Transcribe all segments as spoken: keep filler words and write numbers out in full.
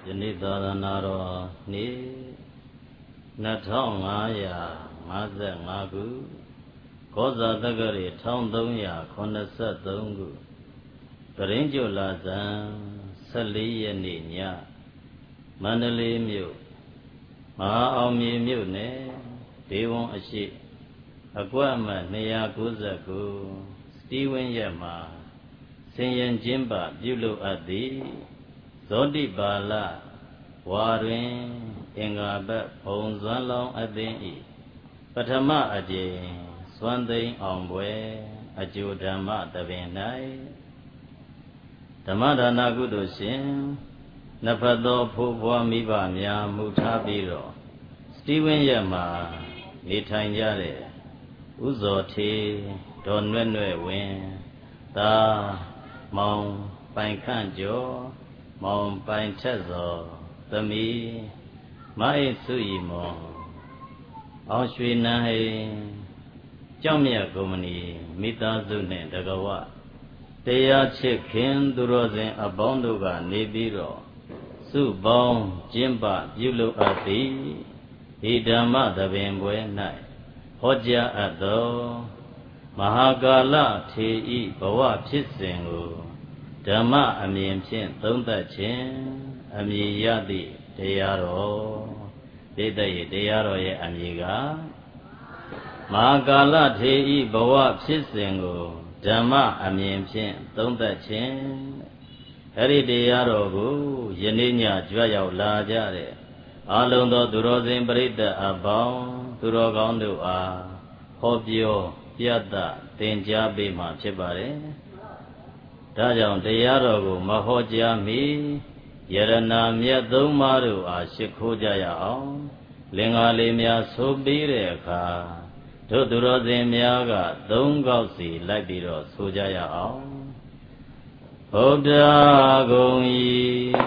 ယနေ့သာသနာတော်နေ့နှစ်ထောင်ငါးရာငါးဆယ်ငါးခုကောဇာတက္ကရာတစ်ထောင်သုံးရာခုနှစ်ဆယ်သုံးခုကရင်ကျွလာဇန်ဆယ်လေးရက်နေ့ညမန္တလေးမြို့မဟာအောင်မြေမြို့နယ်ဒေဝံအရှိအကွက်အမှတ်နှစ်ရာကိုးဆယ်ကိုစတီးဝင်းရက်မှာဆင်ရင်ကျင်းပပြုလုပ်အပ်သည်ဇောတိပါဠဝါတွင်အင်္ဂါဘတ်ဘုံဇွမ်းလောင်းအသင်းဤပထမအကြိမ်စွမ်းသိမ်းအောင်ပွဲအကျိုးဓမ္မတပင်၌ဓမ္မဒါနကုသိုလ်ရှင်နှစ်ဖက်သောဖိုးဖွားမိဘများမှုထားပြီးတော့စတီးဝင်းရက်မှာနေထိုင်ကြတဲ့ဥဇော်ထေဒေါ်နွဲ့နွဲ့ဝင်းသာမောင်ပိုင်ခန့်ကျော်မောင်ပိုင်ထက်စောသမီးမအိစုရီမောအောင်ရွှေနန်းဟိကြောင့်မြတ်ကုမ္ပဏီမိသားစုနှင့်တကဝတရားချစ်ခင်သူတော်စင်အပေါင်းတို့ကနေပြီးတော့စုပေါင်းကျင်းပပြုလုပ်အပ်သည်ဤဓမ္မသဘင်ပွဲ၌ဟောကြားအပ်သောမဟာကာလထေဤဘဝဖြစ်စဉ်ကိုဓမ္မအမြင်ဖြင့်သုံးသပ်ခြင်းအမည်ရသည့်တရားတော်ဒီတည်းတရားတော်ရဲ့အမည်ကမဟာကာလထေဤဘဝဖြစ်စဉ်ကိုဓမ္မအမြင်ဖြင့်သုံးသပ်ခြင်းအဲ့ဒီတရားတော်ကိုယနေ့ညကြွရောက်လာကြတဲ့အလုံးသောသူတော်စင်ပရိသတ်အပေါင်းသူတော်ကောင်းတို့အားဟောပြောပြသသင်ကြားပေးမှာဖြစ်ပါတယ်ဒါကြောင့်တရားတော်ကိုမဟောကြားမီယရဏမြတ်သုံးပါးတို့အားရှိခိုးကြရအောင်လင်္ကာလေးများဆိုပြီးတဲ့အခါတို့သူတော်စင်များကသုံးခေါက်စီလိုက်ပြီးတော့ဆိုကြရအောင်ဗုဒ္ဓဂုံဤ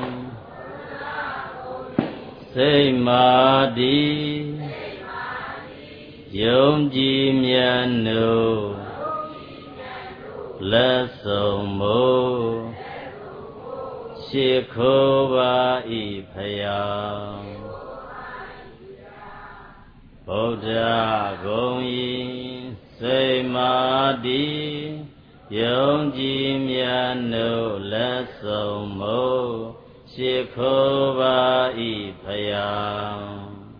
စိတ်မာတိယုံကြည်မြတ်နုလက်ဆုံးမို့ရှိခိုးပါဤဖယားဗုဒ္ဓဂုံဤစိတ်မာတိယုံကြည်မြတ်နုလက်ဆုံးမို့ရှိခိုးပါဤဖယား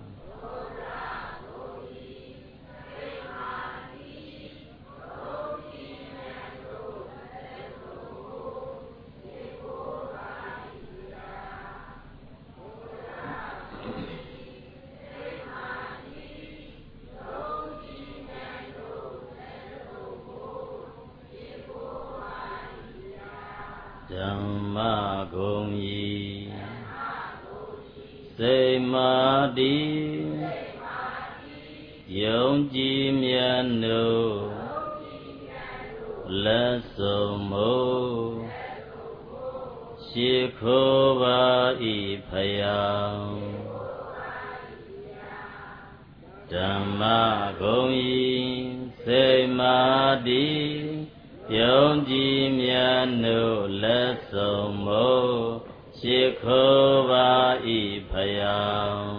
ဓမ္မဂုံဤစိတ်မာတိယုံကြည်မြတ်နုလက်ဆုံးမို့ရှိခိုးပါဤဖယားဓမ္မဂုံဤစိတ်မာတိယုံကြည်မြတ်နုလက်ဆုံးမို့ရှိခိုးပါဤဖယား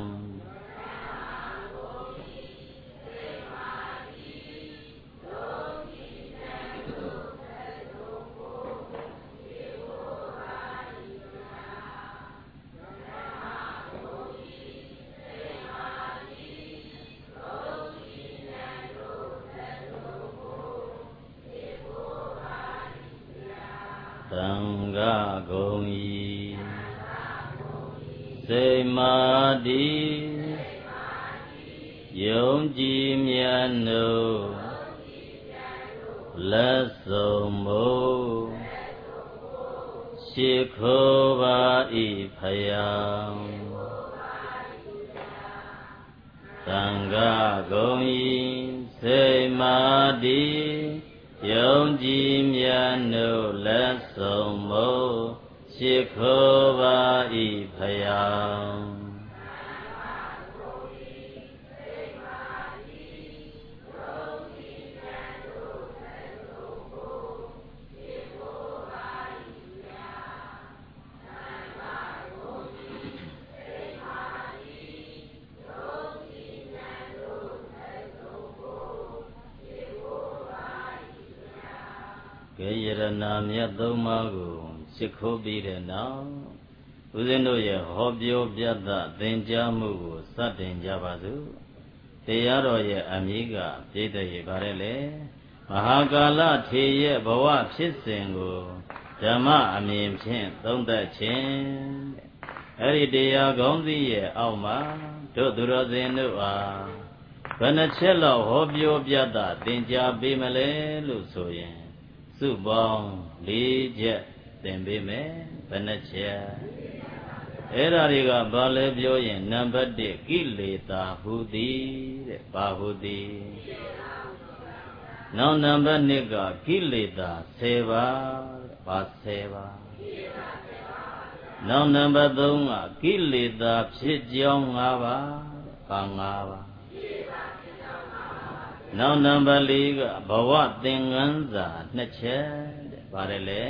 သံဃာဂုံဤစိတ်မာတိယုံကြည်မြတ်နုလက်ဆုံးမို့ရှိခိုးပါဤဖယားသံဃာဂုံဤစိတ်မာတိယုံကြည်မြတ်နုလက်ဆုံးမို့ရှိခိုးပါဤဖယားယရနာမြတ်သုံးပါးကိုရှ िख ိုးပြီးတဲ့နောက်ဦးဇင်းတို့ရဲ့ဟောပြောပြသသင်ကြားမှုကိုစတင်ကြပါစို့တရားတော်ရဲ့အမည်ကပြည့်တဲ့ရပါတယ်လေမဟာကာလထေရဲ့ဘဝဖြစ်စဉ်ကိုဓမ္မအမြင်ဖြင့်သုံးသပ်ခြင်းအဲ့ဒီတရားကောင်းစီရဲ့အောက်မှာတို့သူတော်စင်တို့အားဘယ်နှချက်လောက်ဟောပြောပြသသင်ကြားပေးမလဲလို့ဆိုရင်စုပေါင်း၄ချက်သင်ပေးမယ်ဘယ်နှချက်အဲ့ဒါတွေကဘာလဲပြောရင်နံပါတ်၁ကိလေသာဟုသည်တဲ့ဘာဟုသည်နောက်နံပါတ်၂ကကိလေသာ၁၀ပါးဘာ၁၀ပါးနောက်နံပါတ်၃ကကိလေသာဖြစ်ကြောင်း၅ပါးဘာ၅ပါးနောက်နံပါတ်၄ကဘဝသင်္ကန်းစာနှစ်ချက်တဲ့ပါတယ်လေ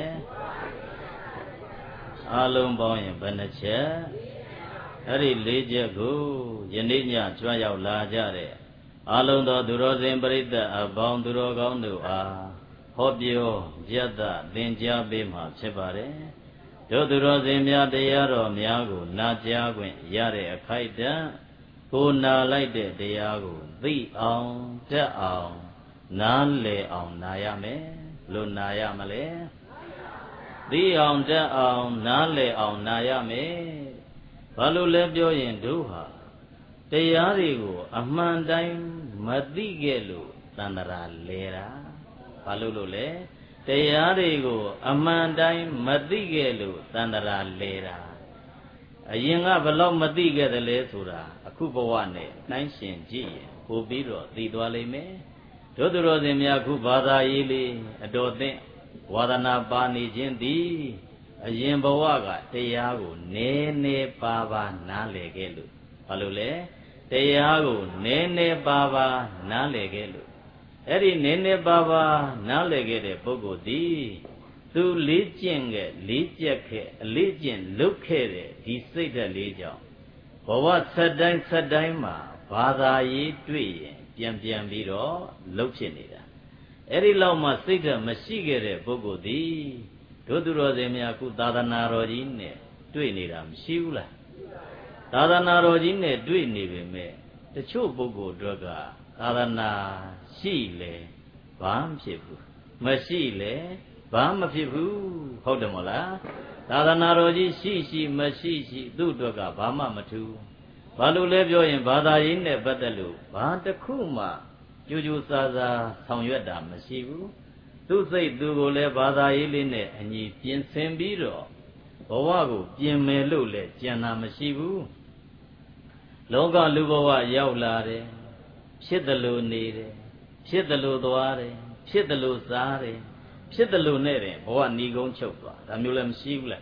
အလုံးပေါင်းရင်ဘယ်နှချက်အဲ့ဒီ၄ချက်ကိုယနေ့ညကြွရောက်လာကြတဲ့အလုံးသောသူတော်စင်ပရိသတ်အပေါင်းသူတော်ကောင်းတို့အားဟောပြောယတ္တသင်ကြားပေးမှာဖြစ်ပါတယ်တို့သူတော်စင်များတရားတော်များကိုနာကြားခွင့်ရတဲ့အခိုက်အတန့်ကိုနာလိုက်တဲ့တရားကိုသိအောင်တတ်အောင်နားလည်အောင်နာရမယ်လို့နာရမလဲသိအောင်တတ်အောင်နားလည်အောင်နာရမယ်ဘာလို့လဲပြောရင်တို့ဟာတရားတွေကိုအမှန်တိုင်းမသိခဲ့လို့တဏ္ဍရာလဲတာဘာလို့လို့လဲတရားတွေကိုအမှန်တိုင်းမသိခဲ့လို့တဏ္ဍရာလဲတာအရင်ကဘလောက်မသိခဲ့တယ်လဲဆိုတာအခုဘဝနဲ့နှိုင်းရှင်ကြည့်ရင်ပို့ပြီးတော့သိသွားလိမ့်မယ်တို့သူတော်စင်များခုဘာသာရေးလေးအတော်သင့်ဝါဒနာပါနေခြင်းသည်အရင်ဘဝကတရားကိုနည်းနည်းပါးပါးနားလည်ခဲ့လို့ဘာလို့လဲတရားကိုနည်းနည်းပါးပါးနားလည်ခဲ့လို့အဲ့ဒီနည်းနည်းပါးပါးနားလည်ခဲ့တဲ့ပုဂ္ဂိုလ်သည်သူလေးကျင့်ခဲ့လေးကျက်ခဲ့အလေးကျင့်လုပ်ခဲ့တဲ့ဒီစိတ်ဓာတ်လေးကြောင့်ဘဝဆက်တိုင်းဆက်တိုင်းမှာဘာသာရေးတွေ့ရင်ပြန်ပြန်ပြီးတော့လှုပ်ဖြစ်နေတာအဲ့ဒီလောက်မှစိတ်ဓာတ်မရှိခဲ့တဲ့ပုဂ္ဂိုလ်သည်တို့သူတော်စင်များခုသာသနာတော်ကြီးနဲ့တွေ့နေတာမရှိဘူးလားသာသနာတော်ကြီးနဲ့တွေ့နေပေမဲ့တချို့ပုဂ္ဂိုလ်တို့ကသာသနာရှိလေဘာမှဖြစ်ဘူးမရှိလေဘာမှမဖြစ်ဘူးဟုတ်တယ်မဟုတ်လားသာသနာတော်ကြီးရှိရှိမရှိရှိသူ့အတွက်ကဘာမှမထူးဘာလို့လဲပြောရင်ဘာသာရေးနဲ့ပတ်သက်လို့ဘာတစ်ခုမှကြိုးကြိုးစားစားဆောင်ရွက်တာမရှိဘူးသူ့စိတ်သူကိုလည်းဘာသာရေးလေးနဲ့အညီပြင်ဆင်ပြီးတော့ဘဝကိုပြင်မယ်လို့လည်းကြံတာမရှိဘူးလောကလူဘဝရောက်လာတယ်ဖြစ်တယ်လို့နေတယ်ဖြစ်တယ်လို့သွားတယ်ဖြစ်တယ်လို့စားတယ်ဖြစ်တယ်လို့နဲ့တယ်ဘဝဏီကုန်းချုပ်သွားဒါမျိုးလည်းမရှိဘူးလား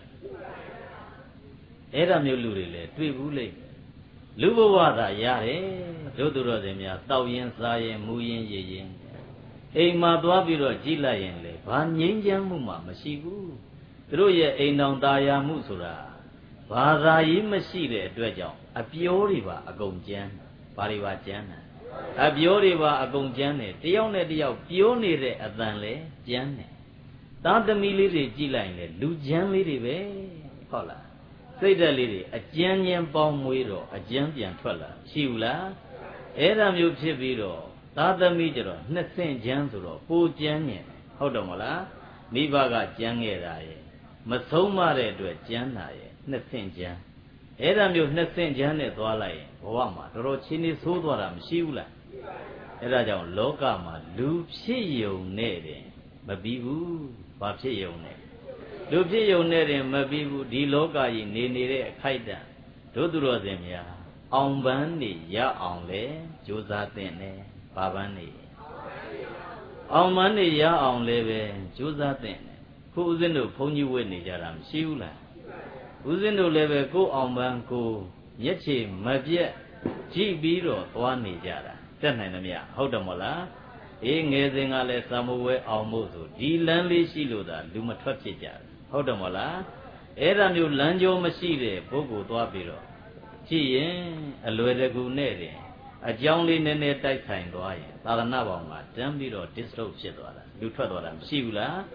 အဲ့ဒါမျိုးလူတွေလည်းတွေ့ဘူးလေလူဘဝသာရတယ်တို့သူတော်စင်များတောက်ရင်စားရင်မူရင်ရည်ရင်အိမ်မှာသွားပြီးတော့ကြည့်လိုက်ရင်လေဘာငြိမ်းချမ်းမှုမှမရှိဘူးသူတို့ရဲ့အိမ်တော်ตาယာမှုဆိုတာဘာသာရေးမရှိတဲ့အတွက်ကြောင့်အပြောတွေပါအကုန်ကျန်းဘာတွေပါကျန်းတာအပြောတွေပါအကုန်ကျန်းတယ်တယောက်နဲ့တယောက်ပြောနေတဲ့အတန်လေကျန်းတယ်သားသမီးလေးတွေကြည့်လိုက်ရင်လူကျန်းလေးတွေပဲဟုတ်လားစိတ်ဓာတ်လေးတွေအကျဉ်းချင်းပေါင်းမွေးတော့အကျဉ်းပြန်ထွက်လာရှိဘူးလားအဲ့ဒါမျိုးဖြစ်ပြီးတော့သားသမီးကျတော့နှစ်ဆင့်ကျန်းဆိုတော့ပိုကျန်းညင်ဟုတ်တယ်မလားမိဘကကျန်းခဲ့တာရဲ့မဆုံးမတဲ့အတွက်ကျန်းတာရဲ့နှစ်ဆင့်ကျန်းအဲ့ဒါမျိုးနှစ်ဆင့်ကျန်းနဲ့သွားလိုက်ရင်ဘဝမှာတော်တော်ချင်းနေဆိုးသွားတာမရှိဘူးလားအဲ့ဒါကြောင့်လောကမှာလူဖြစ်ယုံနဲ့တယ်မပြီးဘူးဘာဖြစ်ယုံနဲ့လူဖြစ်ယုံနဲ့တယ်မပြီးဘူးဒီလောကကြီးနေနေတဲ့အခိုက်အတန့်တို့သူတော်စင်များအောင်ပန်းနေရအောင်လေကြိုးစားသင့်တယ်ဘာပန်းနေအောင်ပန်းနေရအောင်လေပဲကြိုးစားသင့်တယ်ခုဦးဇင်းတို့ဘုန်းကြီးဝတ်နေကြတာမရှိဘူးလားဦးဇင်းတို့လည်းပဲကိုယ်အောင်ပန်းကိုမျက်ခြေမပြတ်ကြည့်ပြီးတော့သွားနေကြတာတက်နိုင်သမျှဟုတ်တယ်မဟုတ်လားအေးငယ်စဉ်ကလည်းသံမဝဲအောင်မို့ဆိုဒီလမ်းလေးရှိလို့သာလူမထွက်ဖြစ်ကြတယ်ဟုတ်တယ်မဟုတ်လားအဲ့ဒါမျိုးလမ်းကြောမရှိတဲ့ပုဂ္ဂိုလ်သွားပြီးတော့ကြည့်ရင်အလွယ်တကူနဲ့တင်အကြောင်းလေးနည်းနည်းတိုက်ဆိုင်သွားရင်သာသနာ့ဘောင်မှာတန်းပြီးတော့ disturb ဖြစ်သွားတာလူထွက်သွားတာမရှိဘူးလား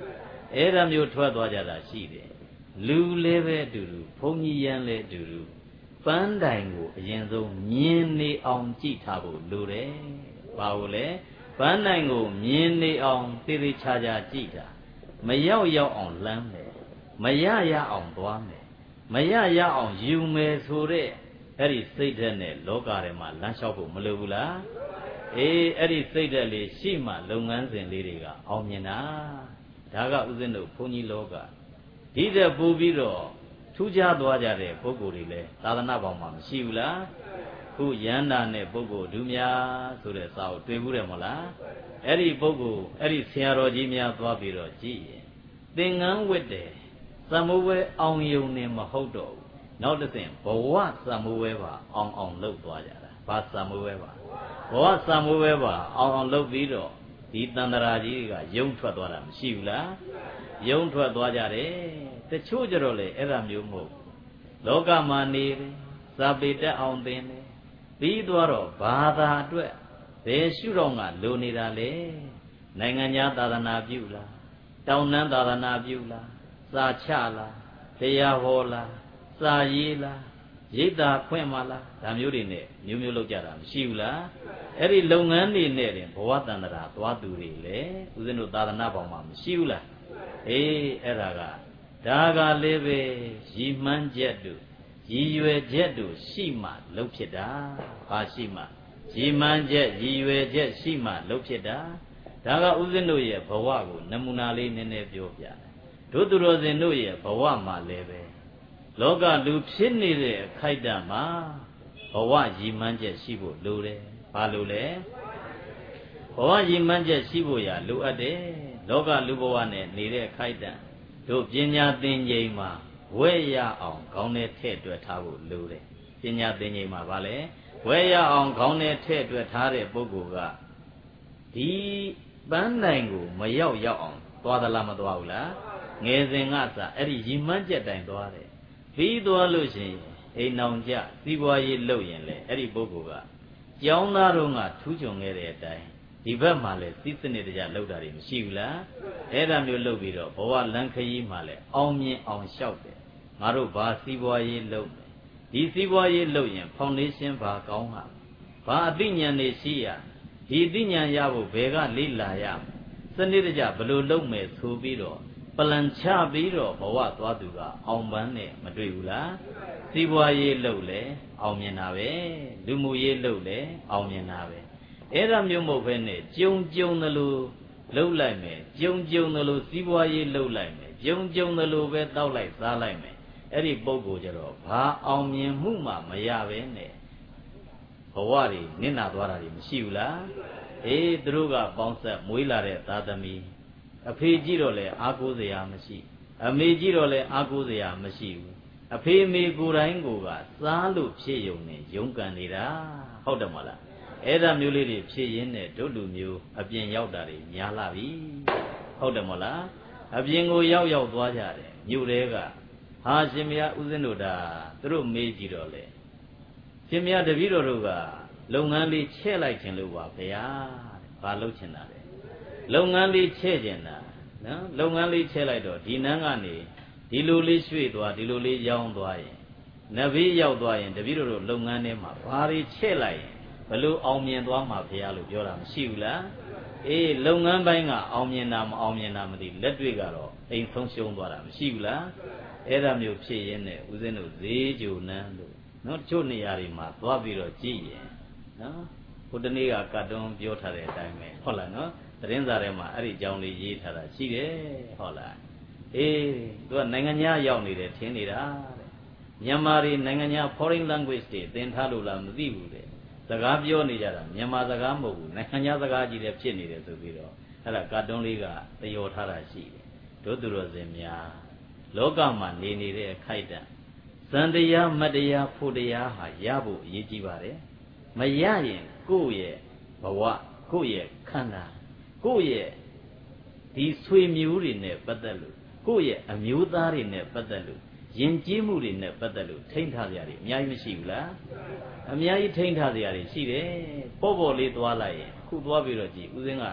အဲ့ဒါမျိုးထွက်သွားကြတာရှိတယ်လူလည်းပဲအတူတူဘုန်းကြီးရန်လည်းအတူတူပန်းတိုင်ကိုအရင်ဆုံးမြင်နေအောင်ကြည့်ထားဖို့လိုတယ်ဘာလို့လဲပန်းတိုင်ကိုမြင်နေအောင်သေသေးချာချာကြည့်တာမရောက်ရောက်အောင်လမ်းမယ်မရရအောင်သွားမယ်မရရအောင်ယူမယ်ဆိုတဲ့အဲ့ဒီစိတ်ဓာတ်နဲ့လောကထဲမှာလမ်းလျှောက်ဖို့မလိုဘူးလားအေးအဲ့ဒီစိတ်ဓာတ်လေးရှိမှလုပ်ငန်းစဉ်လေးတွေကအောင်မြင်တာဒါကဥစဉ်တို့ဘုန်းကြီးလောကဒီတဲ့ပို့ပြီးတော့ထူးခြားသွားကြတဲ့ပုဂ္ဂိုလ်တွေလည်းသာသနာ့ဘောင်မှာမရှိဘူးလားခုရန္တာနဲ့ပုဂ္ဂိုလ်ဒုများဆိုတဲ့စာကိုတွေ့ဘူးတယ်မဟုတ်လားအဲ့ဒီပုဂ္ဂိုလ်အဲ့ဒီဆရာတော်ကြီးများသွားပြီးတော့ကြည့်ရင်သင်္ကန်းဝတ်တယ်သံမိုးဝဲအောင်ယုံနေမဟုတ်တော့ဘူးနောက်တစ်ဆင့်ဘဝသံမိုးဝဲပါအောင်အောင်လုပ်သွားကြတာဘာသံမိုးဝဲပါဘဝသံမိုးဝဲပါအောင်အောင်လုပ်ပြီးတော့ဒီတန်တရာကြီးကယုံထွက်သွားတာမရှိဘူးလားယုံထွက်သွားကြတယ်တချို့ကြတော့လေအဲ့ဒါမျိုးမဟုတ်လောကမှာနေတယ်စာပေတက်အောင်သင်တယ်ပြီးသွားတော့ဘာသာအတွက်ဘယ်ရှုတော့ကလိုနေတာလေနိုင်ငံသားသာသနာပြုလားတောင်တန်းသာသနာပြုလားစာချလားတရားဟောလားစာရေးလားရိပ်သာခွင့်မလားဒါမျိုးတွေနဲ့မျိုးမျိုးလောက်ကြတာမရှိဘူးလားအဲ့ဒီလုပ်ငန်းတွေနဲ့တင်ဘဝတန္တရာသွားသူတွေလေဦးဇင်းတို့သာသနာပေါင်းမှာမရှိဘူးလားအေးအဲ့ဒါကဒါကလည်းပဲရည်မှန်းချက်တို့ရည်ရွယ်ချက်တို့ရှိမှလုပ်ဖြစ်တာဘာရှိမှရည်မှန်းချက်ရည်ရွယ်ချက်ရှိမှလုပ်ဖြစ်တာဒါကဦးဇင်းတို့ရဲ့ဘဝကိုနမူနာလေးနည်းနည်းပြောပြတယ်တို့သူတော်စင်တို့ရဲ့ဘဝမှာလည်းပဲလောကလူဖြစ်နေတဲ့အခိုက်အတန့်မှာဘဝရည်မှန်းချက်ရှိဖို့လိုတယ်ဘာလို့လဲဘဝရည်မှန်းချက်ရှိဖို့ရလိုအပ်တယ်လောကလူဘဝနဲ့နေတဲ့အခိုက်အတန့်တို့ပညာသင်ချိန်မှာဝဲရအောင်ခေါင်းထဲထည့်တွက်ထားဖို့လိုတယ်ပညာသင်ချိန်မှာဗာလဲဝဲရအောင်ခေါင်းထဲထည့်တွက်ထားတဲ့ပုဂ္ဂိုလ်ကဒီပန်းနိုင်ကိုမရောက်ရောက်အောင်သွားသလားမသွားဘူးလားငယ်စဉ်ကစအဲ့ဒီရည်မှန်းချက်တိုင်းသွားတယ်ပြီးသွားလို့ရှိရင်အိမ်အောင်ကြစီးပွားရေးလုပ်ရင်လေအဲ့ဒီပုဂ္ဂိုလ်ကကျောင်းသားတို့ကထူးချွန်ခဲ့တဲ့အတိုင်းဒီဘက်မှာလည်းစီးစနစ်တကျလုပ်တာတွေမရှိဘူးလားအဲ့ဒါမျိုးလုပ်ပြီးတော့ဘဝလမ်းခရီးမှာလည်းအောင်မြင်အောင်လျှောက်တယ်ငါတို့ဘာစီးပွားရေးလုပ်မယ်ဒီစီးပွားရေးလုပ်ရင်ဖောင်ဒေးရှင်းဘာကောင်းဟာဘာအသိဉာဏ်တွေရှိရဒီအသိဉာဏ်ရဖို့ဘယ်ကလေ့လာရစနစ်တကျဘယ်လိုလုပ်မယ်ဆိုပြီးတော့ပလန်ချပြီးတော့ဘဝသွားသူကအောင်ပန်းနဲ့မတွေ့ဘူးလားစီးပွားရေးလုပ်လဲအောင်မြင်တာပဲလူမှုရေးလုပ်လဲအောင်မြင်တာပဲအဲ့ဒါမျိုးမဟုတ်ဘဲနဲ့ကြုံကြုံသလိုလှုပ်လိုက်မယ်ကြုံကြုံသလိုစီးပွားရေးလှုပ်လိုက်မယ်ကြုံကြုံသလိုပဲတောက်လိုက်စားလိုက်မယ်အဲ့ဒီပုံကိုကြတော့ဘာအောင်မြင်မှုမှမရပဲနဲ့ဘဝတွေနစ်နာသွားတာတွေမရှိဘူးလားအေးသူတို့ကပေါင်းဆက်မွေးလာတဲ့သားသမီးအဖေကြည့်တော့လေအားကိုးစရာမရှိအမေကြည့်တော့လေအားကိုးစရာမရှိဘူးအဖေအမေကိုယ်တိုင်ကိုကစားလို့ဖြစ်ယုံနေရုန်းကန်နေတာဟုတ်တယ်မလားအဲ့ဒါမျိုးလေးတွေဖြစ်ရင်းနဲ့ဒုလူမျိုးအပြင်ရောက်တာတွေများလာပြီဟုတ်တယ်မလားအပြင်ကိုရောက်ရောက်သွားကြတယ်မြို့တွေကဟာရှင်မယားဥစဉ်တို့ဒါသူတို့မေးကြည့်တော့လေရှင်မယားတပည့်တော်တို့ကလုပ်ငန်းလေးချဲ့လိုက်ခြင်းလို့ပါဗျာဘာလုပ်ချင်တာလဲလုပ်ငန်းလေးချဲ့ကျင်တာနော်လုပ်ငန်းလေးချဲ့လိုက်တော့ဒီနန်းကနေဒီလိုလေးရွှေ့သွားဒီလိုလေးရောင်းသွားရင်နဘေးရောက်သွားရင်တပည့်တော်တို့လုပ်ငန်းထဲမှာဘာတွေချဲ့လိုက်ရင်ဘလို့အောင်မြင်သွားမှာဖရာလို့ပြောတာမရှိဘူးလားအေးလုပ်ငန်းပိုင်းကအောင်မြင်တာမအောင်မြင်တာမသိလက်တွေ့ကတော့အိမ်ဆုံးရှုံးသွားတာမရှိဘူးလားအဲ့ဒါမျိုးဖြစ်ရင်းနဲ့ဦးဇင်းတို့ဈေးကြိုနန်းလို့နော်တချို့နေရာတွေမှာသွားပြီးတော့ကြည့်ရင်နော်ဟိုတနေ့ကကတ်တွန်းပြောထားတဲ့အတိုင်းပဲဟုတ်လားနော်သတင်းစာထဲမှာအဲ့ဒီအကြောင်းလေးရေးထားတာရှိတယ်ဟုတ်လားအေးသူကနိုင်ငံခြားရောက်နေတယ်ထင်နေတာတဲ့မြန်မာတွေနိုင်ငံခြား foreign language တွေသင်ထားလို့လားမသိဘူးတဲ့စကားပြောနေကြတာမြန်မာစကားမဟုတ်ဘူးနိုင်ငံခြားစကားကြီးလည်းဖြစ်နေတယ်ဆိုပြီးတော့အဲ့ဒါကတ်တွန်းလေးကသရော်ထားတာရှိတယ်တို့သူတော်စင်များလောကမှာနေနေတဲ့အခိုက်အတန့်ဇန်တရားမတရားဖို့တရားဟာရဖို့အရေးကြီးပါတယ်မရရင်ကိုယ့်ရဲ့ဘဝကိုယ့်ရဲ့ခန္ဓာကိုယ့်ရဲ့ဒီဆွေမျိုးတွေနဲ့ပတ်သက်လို့ကိုယ့်ရဲ့အမျိုးသားတွေနဲ့ပတ်သက်လို့ယဉ်ကျေးမှုတွေနဲ့ပတ်သက်လို့ထိန်းထားကြရတယ်အများကြီးမရှိဘူးလားအများကြီးထိန်းထားကြရတယ်ရှိတယ်ပေါ့ပေါ့လေးသွားလိုက်ရင်ခုသွားပြီးတော့ကြည်ဦးစင်းက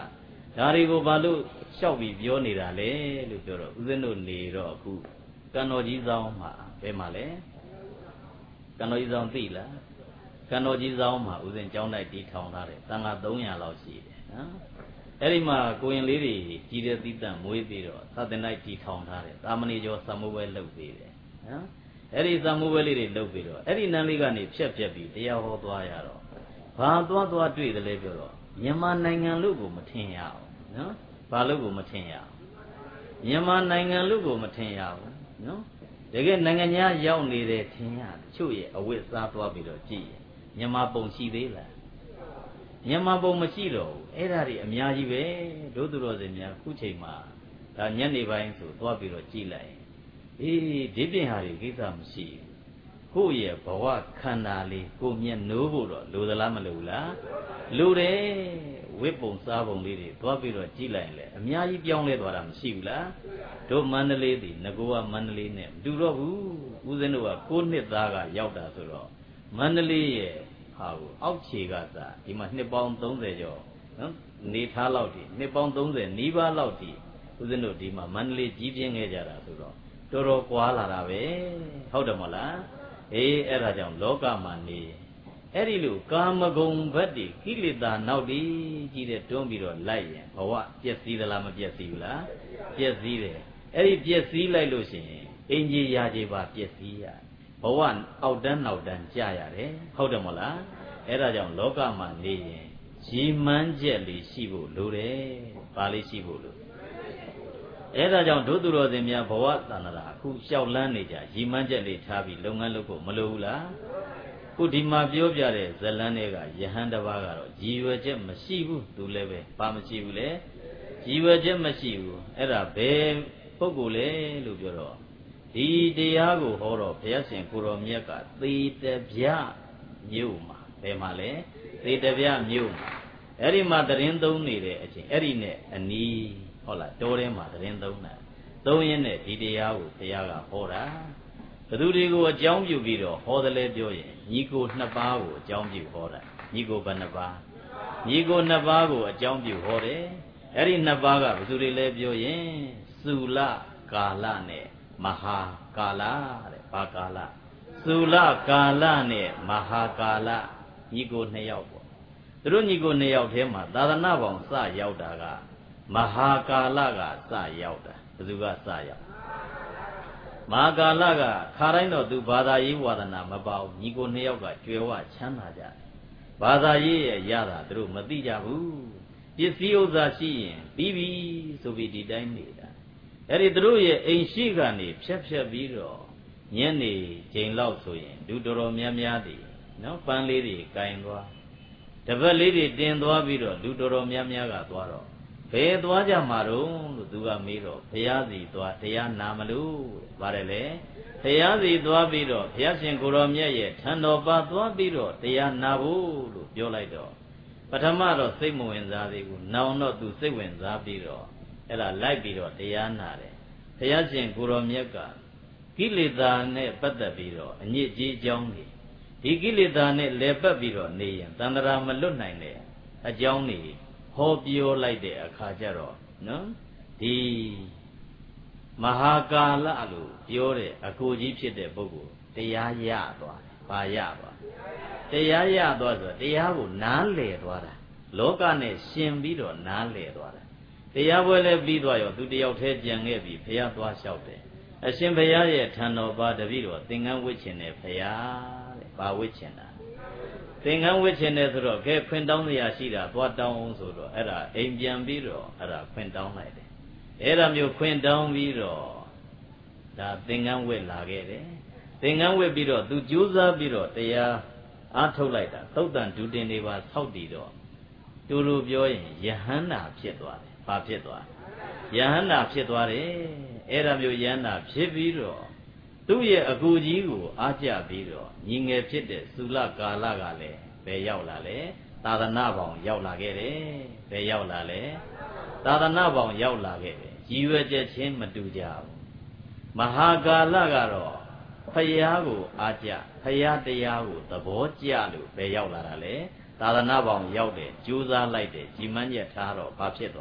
ဒါတွေကိုဘာလို့လျှောက်ပြီးပြောနေတာလဲလို့ပြောတော့ဦးဇင်းတို့နေတော့အခုကံတော်ကြီးဆောင်မှာဘယ်မှာလဲကံတော်ကြီးဆောင်သိလားကံတော်ကြီးဆောင်မှာဦးဇင်းကျောင်းတိုက်တီးထောင်ထားတယ်သံဃာသုံးရာလောက်ရှိတယ်နော်အဲ့ဒီမှာကိုရင်လေးတွေကြီးတဲ့သီးတန့်မွေးပြီးတော့သတင်တိုက်တီးထောင်ထားတယ်သာမဏေကျော်သံမိုးပွဲလုပ်ပေးတယ်နော်အဲ့ဒီသံမိုးပွဲလေးတွေလုပ်ပြီးတော့အဲ့ဒီနန်းလေးကနေဖြက်ဖြက်ပြီးတရားဟောသွားရတော့ဘာသွားသွားတွေ့တယ်လဲပြောတော့မြန်မာနိုင်ငံလို့ကိုမထင်ရအောင်နော်ဘာလို့ကိုမထင်ရအောင်မြန်မာနိုင်ငံလို့ကိုမထင်ရဘူးနော်တကယ်နိုင်ငံသားရောက်နေတဲ့ထင်ရတချို့ရဲ့အဝတ်စားသွားပြီးတော့ကြည့်ရင်မြန်မာပုံရှိသေးလားမြန်မာပုံမရှိတော့ဘူးအဲ့ဒါတွေအများကြီးပဲတို့သူတော်စင်များခုချိန်မှာဒါညနေပိုင်းဆိုသွားပြီးတော့ကြည့်လိုက်အေးဒီပြင်ဟာတွေကိစ္စမရှိဘူးကိုယ့်ရဲ့ဘဝခန္ဓာလေးကိုမျက်နှိုးဖို့တော့လိုသလားမလိုဘူးလားလိုတယ်ဝိပုံစားပုံလေးတွေသွားပြီးတော့ကြည့်လိုက်လေအများကြီးပြောင်းလဲသွားတာမရှိဘူးလားတို့မန္တလေးဒီငကိုကမန္တလေးနဲ့မတူတော့ဘူးဦးဇင်းတို့ကကိုနှစ်သားကရောက်တာဆိုတော့မန္တလေးရဲ့ဟာကိုအောက်ခြေကစားဒီမှာနှစ်ပေါင်းသုံးဆယ်ကျော်နော်နေထားလောက်ဒီနှစ်ပေါင်းသုံးဆယ်နီးပါးလောက်ဒီဦးဇင်းတို့ဒီမှာမန္တလေးကြီးပြင်းခဲ့ကြတာဆိုတော့တော်တော်ကွာလာတာပဲဟုတ်တယ်မဟုတ်လားအေးအဲ့ဒါကြောင့်လောကမှာနေအဲ့ဒီလိုကာမဂုဏ်ဘက်တွေကိလေသာနောက်တည်ကြီးတဲ့တွန်းပြီးတော့လိုက်ရင်ဘဝပျက်စီးသလားမပျက်စီးဘူးလားပျက်စီးတယ်အဲ့ဒီပျက်စီးလိုက်လို့ရှိရင်အင်ကြီးရာကြီးပါပျက်စီးရဘဝအောက်တန်းနောက်တန်းကြာရတယ်ဟုတ်တယ်မဟုတ်လားအဲ့ဒါကြောင့်လောကမှာနေရင်ရည်မှန်းချက်လေးရှိဖို့လိုတယ်ဘာလေးရှိဖို့လိုအဲ့ဒါကြောင့်ဒုသူတော်စင်များဘဝတဏ္ဍာအခုလျှောက်လန်းနေကြရည်မှန်းချက်လေးထားပြီးလုပ်ငန်းလုပ်ဖို့မလိုဘူးလားခုဒီမှာပြောပြတဲ့ဇလန်းတွေကယဟန်တစ်ပါးကတော့ရည်ရွယ်ချက်မရှိဘူးသူလည်းပဲဘာမရှိဘူးလဲရည်ရွယ်ချက်မရှိဘူးအဲ့ဒါဘယ်ပုဂ္ဂိုလ်လဲလို့ပြောတော့ဒီတရားကိုဟောတော့ဘုရားရှင်ကိုတော်မြတ်ကသေတပြမြို့မှာဘယ်မှာလဲသေတပြမြို့မှာအဲ့ဒီမှာတရင်သုံးနေတဲ့အချိန်အဲ့ဒီနဲ့အနီးဟုတ်လားတောထဲမှာတရင်သုံးတာသုံးရင်းနဲ့ဒီတရားကိုဘုရားကဟောတာဘသူတွေကိုအကြောင်းပြုပြီးတော့ဟောတယ်လဲပြောရင်ညီကိုနှစ်ပါးကိုအကြောင်းပြုဟောတာညီကိုဘယ်နှစ်ပါးညီကိုနှစ်ပါးကိုအကြောင်းပြုဟောတယ်အဲ့ဒီနှစ်ပါးကဘသူတွေလဲပြောရင်သုလကာလနဲ့မဟာကာလတဲ့ဘာကာလသုလကာလနဲ့မဟာကာလညီကိုနှစ်ယောက်ပေါ့သူတို့ညီကိုနှစ်ယောက်ထဲမှာသာသနာပေါင်းစရောက်တာကမဟာကာလကစရောက်တာဘသူကစရောက်မဟာကာလကခါတိုင်းတော့သူဘာသာရေးဝါဒနာမပေါဘူးညီကိုနှစ်ယောက်ကကြွယ်ဝချမ်းသာကြတယ်ဘာသာရေးရဲ့ရတာသူတို့မသိကြဘူးပစ္စည်းဥစ္စာရှိရင်ပြီးပြီဆိုပြီးဒီတိုင်းနေတာအဲ့ဒီသူတို့ရဲ့အိမ်ရှိကနေဖြက်ဖြက်ပြီးတော့ညနေချိန်လောက်ဆိုရင်လူတော်တော်များများတည်နော်ပန်းလေးတွေကင်သွားတပတ်လေးတွေတင်သွားပြီးတော့လူတော်တော်များများကသွားတော့ဘယ်သွားကြမှာတော့လို့သူကမေးတော့ဘုရားစီသွားတရားနာမလို့ပါတယ်လေဘုရားစီသွားပြီးတော့ဘုရားရှင်ကိုရောမြတ်ရဲ့ထံတော်ပါသွားပြီးတော့တရားနာဖို့လို့ပြောလိုက်တော့ပထမတော့စိတ်မဝင်စားသေးဘူးနောင်တော့သူစိတ်ဝင်စားပြီးတော့အဲ့ဒါလိုက်ပြီးတော့တရားနာတယ်ဘုရားရှင်ကိုရောမြတ်ကကိလေသာနဲ့ပတ်သက်ပြီးတော့အညစ်အကြေးအကြောင်းတွေဒီကိလေသာနဲ့လဲပတ်ပြီးတော့နေရင်တန္တရာမလွတ်နိုင်တဲ့အကြောင်းတွေဟောပြောလိုက်တဲ့အခါကျတော့နော်ဒီမဟာကာလလို့ပြောတဲ့အကိုကြီးဖြစ်တဲ့ပုဂ္ဂိုလ်တရားရသွားတယ်။ဘာရသွားတရားရသွားဆိုတရားကိုနားလည်သွားတာလောကနဲ့ရှင်ပြီးတော့နားလည်သွားတာတရားပွဲလည်းပြီးသွားရောသူတယောက်တည်းကြံခဲ့ပြီဘုရားသွားလျှောက်တယ်အရှင်ဘုရားရဲ့ထံတော်ပါတပည့်တော်သင်္ကန်းဝတ်ချင်တယ်ဘုရားတဲ့ဘာဝတ်ချင်တာသင်္ကန်းဝတ်ချင်တယ်ဆိုတော့ကဲခွင်တောင်းစရာရှိတာသွားတောင်းအောင်ဆိုတော့အဲ့ဒါအိမ်ပြန်ပြီးတော့အဲ့ဒါခွင်တောင်းလိုက်တယ်အဲ့ဒါမျိုးခွင်တောင်းပြီးတော့ဒါသင်္ကန်းဝတ်လာခဲ့တယ်သင်္ကန်းဝတ်ပြီးတော့သူကြိုးစားပြီးတော့တရားအားထုတ်လိုက်တာသုတ်တန်ဒုတင်တွေပါဆောက်တည်တော့တူတူပြောရင်ယဟန္တာဖြစ်သွားတယ်ဘာဖြစ်သွားယဟန္တာဖြစ်သွားတယ်အဲ့ဒါမျိုးယဟန္တာဖြစ်ပြီးတော့သူ့ရဲ့အကူကြီးကိုအားကြပြီးတော့ညီငယ်ဖြစ်တဲ့သုလကာလကလည်းဘယ်ရောက်လာလဲသာသနာပေါင်းရောက်လာခဲ့တယ်ဘယ်ရောက်လာလဲသာသနာပေါင်းရောက်လာခဲ့တယ်ရည်ရွယ်ချက်ချင်းမတူကြဘူးမဟာကာလကတော့ဖယားကိုအားကြဖယားတရားကိုသဘောကျလို့ဘယ်ရောက်လာတာလဲသာသနာပေါင်းရောက်တယ်ကြိုးစားလိုက်တယ်ကြီးမန်းချက်ထားတော့ဘာဖြစ်သွား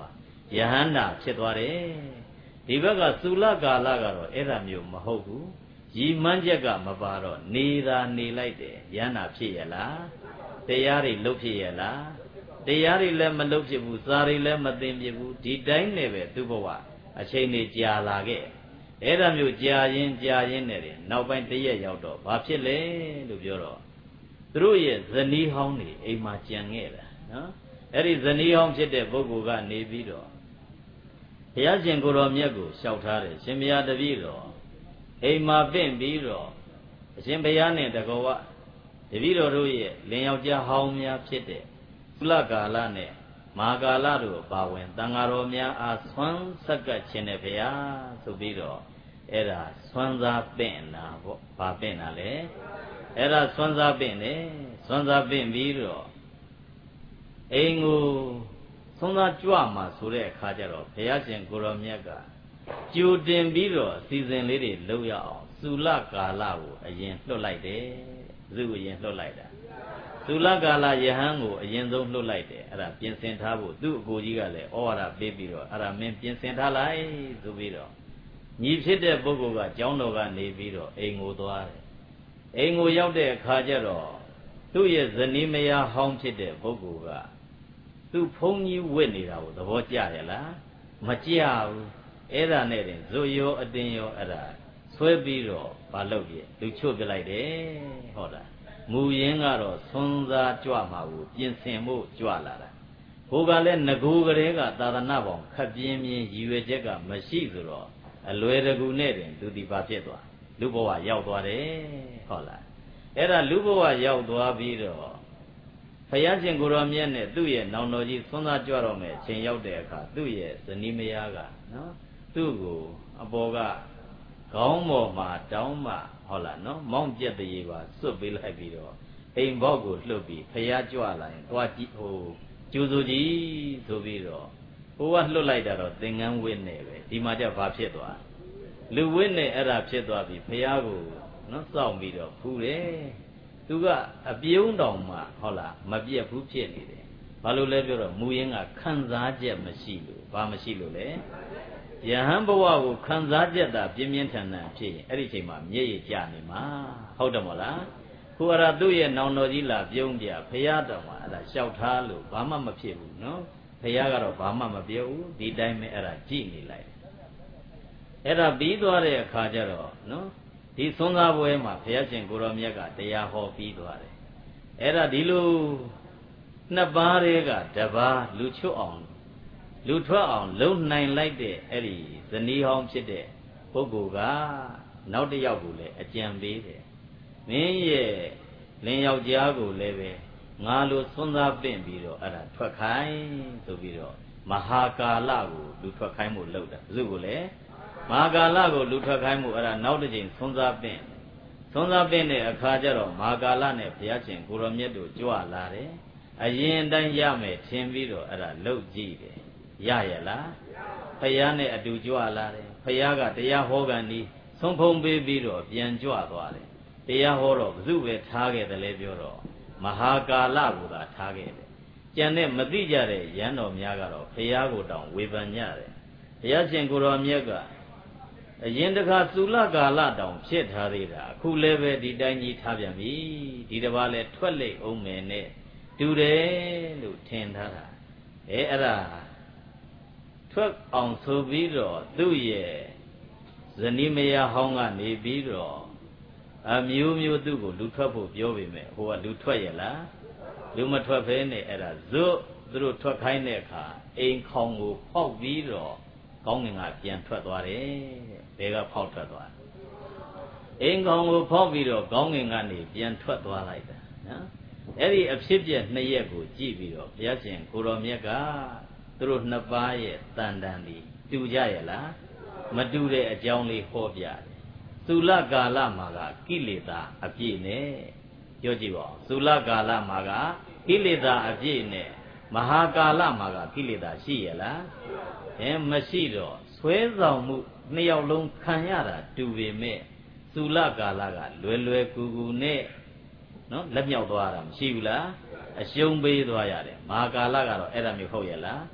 ယဟန္တာဖြစ်သွားတယ်ဒီဘက်ကသုလကာလကတော့အဲ့ဒါမျိုးမဟုတ်ဘူးရည်မှန်းချက်ကမပါတော့နေတာနေလိုက်တယ်ယဟန္တာဖြစ်ရလားတရားတွေလုပ်ဖြစ်ရလားတရားတွေလည်းမလုပ်ဖြစ်ဘူးစာတွေလည်းမသိဖြစ်ဘူးဒီတိုင်းနဲ့ပဲသူ့ဘဝအချိန်တွေကြာလာခဲ့အဲ့ဒါမျိုးကြာရင်ကြာရင်နဲ့တယ်နောက်ပိုင်းတရက်ရောက်တော့ဘာဖြစ်လဲလို့ပြောတော့သူတို့ရဲ့ဇနီးဟောင်းတွေအိမ်မှာကြံခဲ့တာနော်အဲ့ဒီဇနီးဟောင်းဖြစ်တဲ့ပုဂ္ဂိုလ်ကနေပြီးတော့ဘုရားရှင်ကိုယ်တော်မြတ်ကိုလျှောက်ထားတယ်ရှင်ဘုရားတပည့်တော်အိမ်မှာပင့်ပြီးတော့အရှင်ဘုရားနဲ့တကောဝတပည့်တော်တို့ရဲ့လင်ယောက်ျားဟောင်းများဖြစ်တဲ့ကုလကာလနဲ့မဟာကာလတို့ပါဝင်တန်ဃာတော်များအားဆွမ်းဆက်ကပ်ခြင်းနဲ့ဘုရားဆိုပြီးတော့အဲ့ဒါဆွမ်းစားပင့်တာပေါ့ဘာပင့်တာလဲအဲ့ဒါဆွမ်းစားပင့်တယ်ဆွမ်းစားပင့်ပြီးတော့အိမ်ကိုဆွမ်းစားကြွမှာဆိုတဲ့အခါကျတော့ဘုရားရှင်ကိုယ်တော်မြတ်ကကြိုတင်ပြီးတော့အစီအစဉ်လေးတွေလုပ်ရအောင်သုလကာလကိုအရင်လွှတ်လိုက်တယ်ဘုသူအရင်လွှတ်လိုက်တာသုလကာလယဟန်ကိုအရင်ဆုံးလွှတ်လိုက်တယ်အဲ့ဒါပြင်ဆင်ထားဖို့သူ့အကိုကြီးကလည်းဩဝါဒပေးပြီးတော့အဲ့ဒါမင်းပြင်ဆင်ထားလိုက်ဆိုပြီးတော့ညီဖြစ်တဲ့ပုဂ္ဂိုလ်ကကျောင်းတော်ကနေပြီးတော့အိမ်ကိုသွားတယ်အိမ်ကိုရောက်တဲ့အခါကျတော့သူ့ရဲ့ဇနီးမယားဟောင်းဖြစ်တဲ့ပုဂ္ဂိုလ်ကသူ့ဖုံးကြီးဝတ်နေတာကိုသဘောကျရလားမကျဘူးအဲ့ဒါနဲ့တင်ဇွတ်ရောအတင်းရောအဲ့ဒါဆွဲပြီးတော့မလုပ်ပြလူချွတ်ပြလိုက်တယ်ဟုတ်လားမူရင်းကတော့ဆွမ်းစားကြွမှာကိုပြင်ဆင်ဖို့ကြွလာတာဘိုးကလည်းငကိုကလေးကသာသနာပေါင်းခပ်ပြင်းပြင်းရည်ရွယ်ချက်ကမရှိဆိုတော့အလွယ်တကူနဲ့တင်သူဒီပါဖြစ်သွားလူဘဝရောက်သွားတယ်ဟုတ်လားအဲ့ဒါလူဘဝရောက်သွားပြီးတော့ဘုရားရှင်ကိုယ်တော်မြတ်နဲ့သူ့ရဲ့နောင်တော်ကြီးဆွမ်းသားကြွတော့မယ်အချိန်ရောက်တဲ့အခါသူ့ရဲ့ဇနီးမယားကနော်သူ့ကိုအပေါ်ကခေါင်းပေါ်မှာတောင်းမှဟုတ်လားနော်မောင်းပြက်တရေပါစွတ်ပေးလိုက်ပြီးတော့အိမ်ဘောက်ကိုလှုပ်ပြီးဘုရားကြွလာရင်သွားကြည့်ဟိုကျိုးစိုးကြီးဆိုပြီးတော့ဟိုကလှုပ်လိုက်တာတော့သင်္ကန်းဝိနဲ့ပဲဒီမှာကျဘာဖြစ်သွားလူဝိနဲ့အဲ့ဒါဖြစ်သွားပြီးဘုရားကိုနော်စောင့်ပြီးတော့ဖူးတယ်သူကအပြုံးတောင်မှဟုတ်လားမပြက်ဘူးဖြစ်နေတယ်ဘာလို့လဲပြောတော့မူရင်းကခံစားချက်မရှိလို့ဘာမရှိလို့လဲယဟန်ဘဝကိုခံစားချက်တာပြင်းပြင်းထန်ထန်ဖြစ်ရင်အဲ့ဒီချိန်မှာမျက်ရည်ကျနေမှာဟုတ်တယ်မို့လားခုအရာသူ့ရဲ့နောင်တော်ကြီးလာပြုံးပြဖရာတော်မှာအဲ့ဒါလျှောက်ထားလို့ဘာမှမဖြစ်ဘူးနော်ဖရာကတော့ဘာမှမပြောဘူးဒီတိုင်းပဲအဲ့ဒါကြည်နေလိုက်အဲ့ဒါပြီးသွားတဲ့အခါကျတော့နော်ဒီသွန်သားပွဲမှာဘုရားရှင်ကိုရောမြတ်ကတရားဟောပြီးသွားတယ်အဲ့ဒါဒီလိုနှစ်ပါးတွေကတပါးလူချွတ်အောင်လူထွက်အောင်လုံနိုင်လိုက်တဲ့အဲ့ဒီဇနီးဟောင်းဖြစ်တဲ့ပုဂ္ဂိုလ်ကနောက်တစ်ယောက်ကိုလည်းအကြံပေးတယ်မင်းရဲ့လင်ယောက်ျားကိုလည်းပဲငါလိုသွန်သားပင့်ပြီးတော့အဲ့ဒါထွက်ခိုင်းဆိုပြီးတော့မဟာကာလကိုလူထွက်ခိုင်းမှုလုပ်တာဘု து ကိုလည်းမဟာကာလကိုလူထွက်ခိုင်းမှုအဲ့ဒါနောက်တစ်ချိန်သွန်သားပင့်သွန်သားပင့်တဲ့အခါကျတော့မဟာကာလနဲ့ဘုရားရှင်ကိုရောမြတ်တို့ကြွလာတယ်အရင်တိုင်းရမယ်ထင်ပြီးတော့အဲ့ဒါလှုပ်ကြည့်တယ်ရရလားဖယားနဲ့အတူကြွလာတယ်ဖယားကတရားဟောကန်ဒီဆုံးဖုံးပေးပြီးတော့ပြန်ကြွသွားတယ်တရားဟောတော့ဘု து ပဲထားခဲ့တယ်လေပြောတော့မဟာကာလကိုသာထားခဲ့တယ်ကြံတဲ့မသိကြတဲ့ရန်တော်များကတော့ဖယားကိုတောင်ဝေဖန်ကြတယ်ဘုရားရှင်ကိုရောမြတ်ကအရင်တခါသုလကာလတောင်ဖြစ်ထားသေးတာအခုလည်းပဲဒီတိုင်းကြီးထားပြန်ပြီဒီတစ်ပါးလဲထွက်လိမ့်အောင်မယ်နဲ့တူတယ်လို့ထင်ထားတာအဲအဲ့ဒါထွက်အောင်ဆိုပြီးတော့သူ့ရဲ့ဇနီးမယားဟောင်းကနေပြီးတော့အမျိုးမျိုးသူ့ကိုလူထွက်ဖို့ပြောပေမဲ့ဟိုကလူထွက်ရလားလူမထွက်ဖဲနဲ့အဲ့ဒါဇွတ်သူတို့ထွက်ခိုင်းတဲ့အခါအိမ်ခေါင်ကိုဖောက်ပြီးတော့ကောင်းငင်ကပြန်ထွက်သွားတယ်ဘယ်ကဖောက်ထွက်သွားအိမ်ခေါင်ကိုဖောက်ပြီးတော့ကောင်းငင်ကနေပြန်ထွက်သွားလိုက်တာနော်အဲ့ဒီအဖြစ်ပြက်နှစ်ရက်ကိုကြည့်ပြီးတော့ဘုရားရှင်ကိုရောမြတ်ကသူတို့နှစ်ပါးရဲ့တန်တန်ဒီတူကြရဲ့လားမတူတဲ့အကြောင်းလေးဟောပြတယ်သုလကာလမှာကကိလေသာအပြည့်နဲ့ပြောကြည့်ပါဦးသုလကာလမှာကကိလေသာအပြည့်နဲ့မဟာကာလမှာကကိလေသာရှိရဲ့လားအဲမရှိတော့ဆွဲဆောင်မှုနှစ်ယောက်လုံးခံရတာတူပေမဲ့သုလကာလကလွယ်လွယ်ကူကူနဲ့နော်လက်မြောက်သွားတာမရှိဘူးလားအရှုံးပေးသွားရတယ်မဟာကာလကတော့အဲ့ဒါမျိုးဟုတ်ရဲ့လား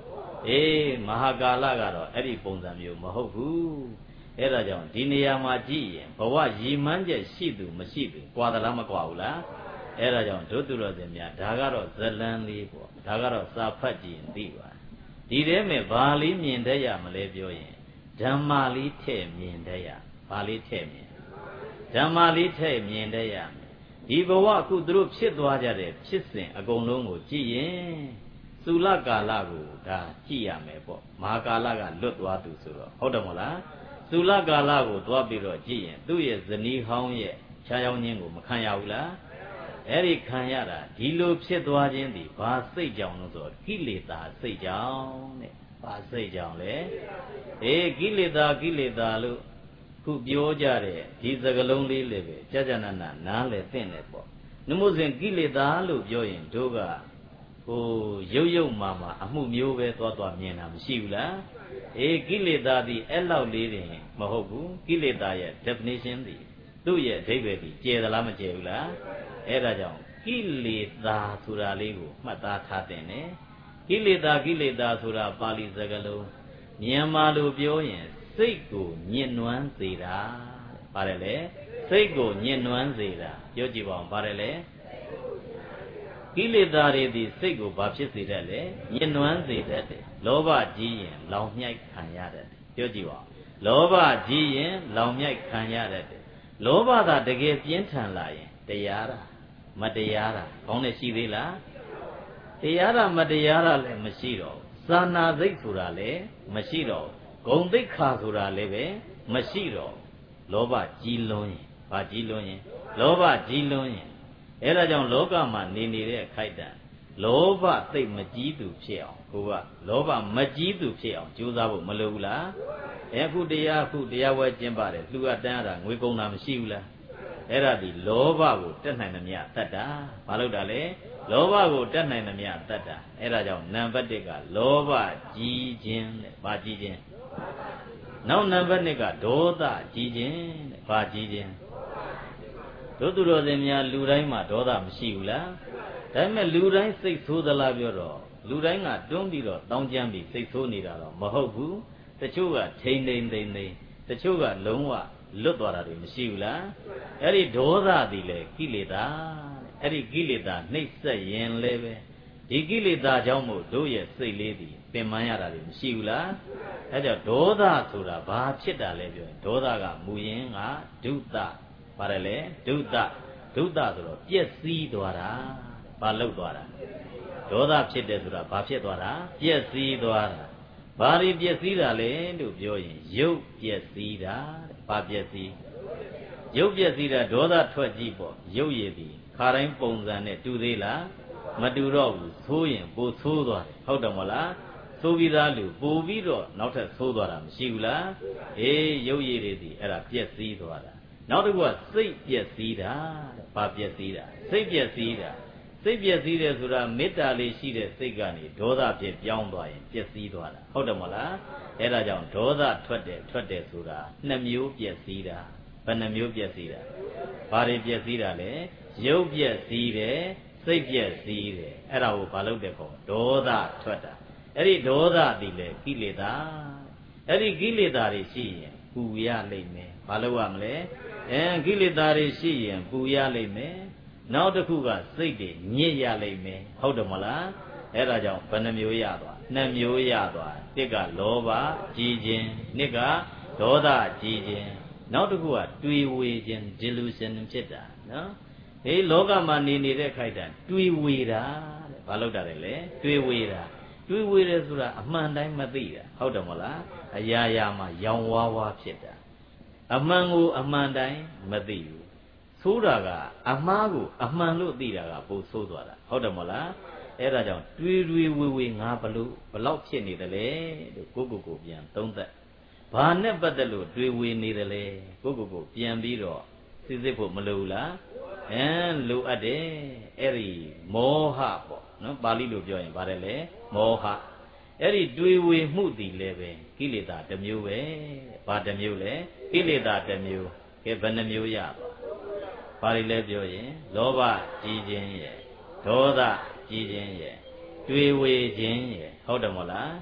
အေးမဟာကာလကတော့အဲ့ဒီပုံစံမျိုးမဟုတ်ဘူးအဲ့ဒါကြောင့်ဒီနေရာမှာကြည့်ရင်ဘဝရည်မှန်းချက်ရှိသူမရှိသူကြွာသလားမကြွာဘူးလားအဲ့ဒါကြောင့်ဒုသူတော်စင်များဒါကတော့ဇလန်းလေးပေါ့ဒါကတော့စာဖတ်ကြည့်ရင်သိပါတယ်ဒီထဲမှာဘာလေးမြင်တတ်ရမလဲပြောရင်ဓမ္မလေးထည့်မြင်တတ်ရဘာလေးထည့်မြင်ဓမ္မလေးထည့်မြင်တတ်ရဒီဘဝအခုသူတို့ဖြစ်သွားကြတဲ့ဖြစ်စဉ်အကုန်လုံးကိုကြည့်ရင်သုလကာလကိုဒါကြည့်ရမယ်ပေါ့မဟာကာလကလွတ်သွားသူဆိုတော့ဟုတ်တယ်မဟုတ်လားသုလကာလကိုသွားပြီးတော့ကြည့်ရင်သူ့ရဲ့ဇနီးဟောင်းရဲ့ခြားရောက်ခြင်းကိုမခံရဘူးလားအဲ့ဒီခံရတာဒီလိုဖြစ်သွားခြင်းဒီဘာစိတ်ကြောင့်လို့ဆိုတော့ကိလေသာစိတ်ကြောင့်တဲ့ဘာစိတ်ကြောင့်လဲအေးကိလေသာကိလေသာလို့ခုပြောကြတဲ့ဒီစကားလုံးလေးလည်းပဲကြာကြာနာနာနားလည်သင့်တယ်ပေါ့နမို့စဉ်ကိလေသာလို့ပြောရင်တို့ကဟိုရုပ်ရုပ်မာမာအမှုမျိုးပဲသွားသွားမြင်တာမရှိဘူးလားအေးကိလေသာဒီအဲ့လောက်လေးတင်မဟုတ်ဘူးကိလေသာရဲ့ definition ဒီသူ့ရဲ့အဓိပ္ပာယ်ဒီကျယ်သလားမကျယ်ဘူးလားအဲ့ဒါကြောင့်ကိလေသာဆိုတာလေးကိုမှတ်သားထားတဲ့နဲ့ကိလေသာကိလေသာဆိုတာပါဠိစကားလုံးမြန်မာလိုပြောရင်စိတ်ကိုညှဉ်းနှွမ်းစေတာပါတယ်လေစိတ်ကိုညှဉ်းနှွမ်းစေတာပြောကြည့်ပါဦးပါတယ်လေကိလေသာတွေဒီစိတ်ကိုဘာဖြစ်စေတတ်လဲညှဉ်းနှွမ်းစေတတ်တယ်လောဘကြီးရင်လောင်မြိုက်ခံရတတ်တယ်ပြောကြည့်ပါဦးလောဘကြီးရင်လောင်မြိုက်ခံရတတ်တယ်လောဘသာတကယ်ပြင်းထန်လာရင်တရားတာမတရားတာကောင်းတယ်ရှိသေးလားတရားတာမတရားတာလည်းမရှိတော့သာနာစိတ်ဆိုတာလည်းမရှိတော့ဂုံသိက္ခာဆိုတာလည်းပဲမရှိတော့လောဘကြီးလွန်းရင်ဘာကြီးလွန်းရင်လောဘကြီးလွန်းရင်အဲ့ဒါကြောင့်လောကမှာနေနေတဲ့အခိုက်အတန့်လောဘသိမ့်မကြီးသူဖြစ်အောင်ကိုကလောဘမကြီးသူဖြစ်အောင်ကြိုးစားဖို့မလိုဘူးလားအခုတရားအခုတရားဝဲကျင်းပါတယ်လူကတန်းရတာငွေကုန်တာမရှိဘူးလားအဲ့ဒါဒီလောဘကိုတက်နိုင်သမျှတတ်တာဘာလို့တာလဲလောဘကိုတက်နိုင်သမျှတတ်တာအဲ့ဒါကြောင့်နံပါတ်တစ်ကလောဘကြီးခြင်းတဲ့ဘာကြီးခြင်းနောက်နံပါတ်နှစ်ကဒေါသကြီးခြင်းတဲ့ဘာကြီးခြင်းတို့သူတော်စင်များလူတိုင်းမှာဒေါသမရှိဘူးလားဒါပေမဲ့လူတိုင်းစိတ်ဆိုးသလားပြောတော့လူတိုင်းကတွန်းပြီးတော့တောင်းကြမ်းပြီးစိတ်ဆိုးနေတာတော့မဟုတ်ဘူးတချို့ကထိန်ထိန်ထိန်ထိန်တချို့ကလုံးဝလွတ်သွားတာတွေမရှိဘူးလားအဲ့ဒီဒေါသသည်လေကိလေသာအဲ့ဒီကိလေသာနှိပ်စက်ရင်လည်းပဲဒီကိလေသာကြောင့်မို့တို့ရဲ့စိတ်လေးသည်ပင်ပန်းရတာတွေမရှိဘူးလားအဲကြောင့်ဒေါသဆိုတာဘာဖြစ်တာလဲပြောရင်ဒေါသကမူရင်းကဒုသပါတယ်လေဒုသဒုသဆိုတော့ပျက်စီးသွားတာဘာလောက်သွားတာဒေါသဖြစ်တယ်ဆိုတာဘာဖြစ်သွားတာပျက်စီးသွားတာဘာတွေပျက်စီးတာလဲလို့ပြောရင်ရုပ်ပျက်စီးတာဘာပျက်စီးရုပ်ပျက်စီးတာဒေါသထွက်ကြည့်ပေါ့ရုပ်ရည်ဒီခါတိုင်းပုံစံနဲ့တူသေးလားမတူတော့ဘူးသိုးရင်ပိုသိုးသွားတယ်ဟုတ်တယ်မဟုတ်လားသိုးပြီးသားလူပိုပြီးတော့နောက်ထပ်သိုးသွားတာမရှိဘူးလားအေးရုပ်ရည်တွေဒီအဲ့ဒါပျက်စီးသွားတာနောက်တစ်ခုကစိတ်ပျက်စီးတာတဲ့ဘာပျက်စီးတာစိတ်ပျက်စီးတာစိတ်ပျက်စီးတယ်ဆိုတာမေတ္တာလေးရှိတဲ့စိတ်ကနေဒေါသဖြစ်ပြောင်းသွားရင်ပျက်စီးသွားတာဟုတ်တယ်မဟုတ်လားအဲ့ဒါကြောင့်ဒေါသထွက်တယ်ထွက်တယ်ဆိုတာနှစ်မျိုးပျက်စီးတာဘယ်နှမျိုးပျက်စီးတာဘာတွေပျက်စီးတာလဲရုပ်ပျက်စီးတယ်စိတ်ပျက်စီးတယ်အဲ့ဒါကိုဘာလုပ်တယ်ခေါ်ဒေါသထွက်တာအဲ့ဒီဒေါသဒီလေကိလေသာအဲ့ဒီကိလေသာတွေရှိရင်ပူရလိမ့်မယ်ဘာလုပ်ရမလဲအဲကိလေသာတွေရှိရင်ပူရလိမ့်မယ်နောက်တစ်ခုကစိတ်တွေညစ်ရလိမ့်မယ်ဟုတ်တယ်မလားအဲ့ဒါကြောင့်ဘယ်နှမျိုးရသွားနှစ်မျိုးရသွားတစ်ကလောဘကြီးခြင်းနှစ်ကဒေါသကြီးခြင်းနောက်တစ်ခုကတွေးဝေခြင်း delusion ဖြစ်တာနော်ဟေးလောကမှာနေနေတဲ့ခိုက်တာတွေးဝေတာတဲ့ဘာလို့တာလဲလဲတွေးဝေတာတွေးဝေတယ်ဆိုတာအမှန်တိုင်းမသိတာဟုတ်တယ်မလားအရာရာမှာရောင်ဝါးဝါဖြစ်တာအမှန်ကိုအမှန်တိုင်းမသိဘူးဆိုးတာကအမှားကိုအမှန်လို့သိတာကပိုဆိုးသွားတာဟုတ်တယ်မဟုတ်လားအဲ့ဒါကြောင့်တွေးတွေးဝေဝေငါဘလို့ဘလောက်ဖြစ်နေတယ်လဲလို့ကိုကိုကိုပြန်သုံးသပ်ဘာနဲ့ပတ်သက်လို့တွေးဝေနေတယ်လဲကိုကိုကိုပြန်ပြီးတော့စစ်စစ်ဖို့မလိုဘူးလားအဲလိုအပ်တယ်အဲ့ဒီမောဟပေါ့နော်ပါဠိလိုပြောရင်ဗါတယ်လေမောဟအဲ့ဒီတွေးဝေမှုတည်လည်းပဲကိလေသာတစ်မျိုးပဲဘာတစ်မျိုးလဲကိလေသာတစ်မျိုးကဲဘယ်နှမျိုးရပါဘာတွေလဲပြောရင်လောဘကြီးခြင်းရဲ့ဒေါသကြီးခြင်းရဲ့တွေးဝေခြင်းရဲ့ဟုတ်တယ်မဟုတ်လား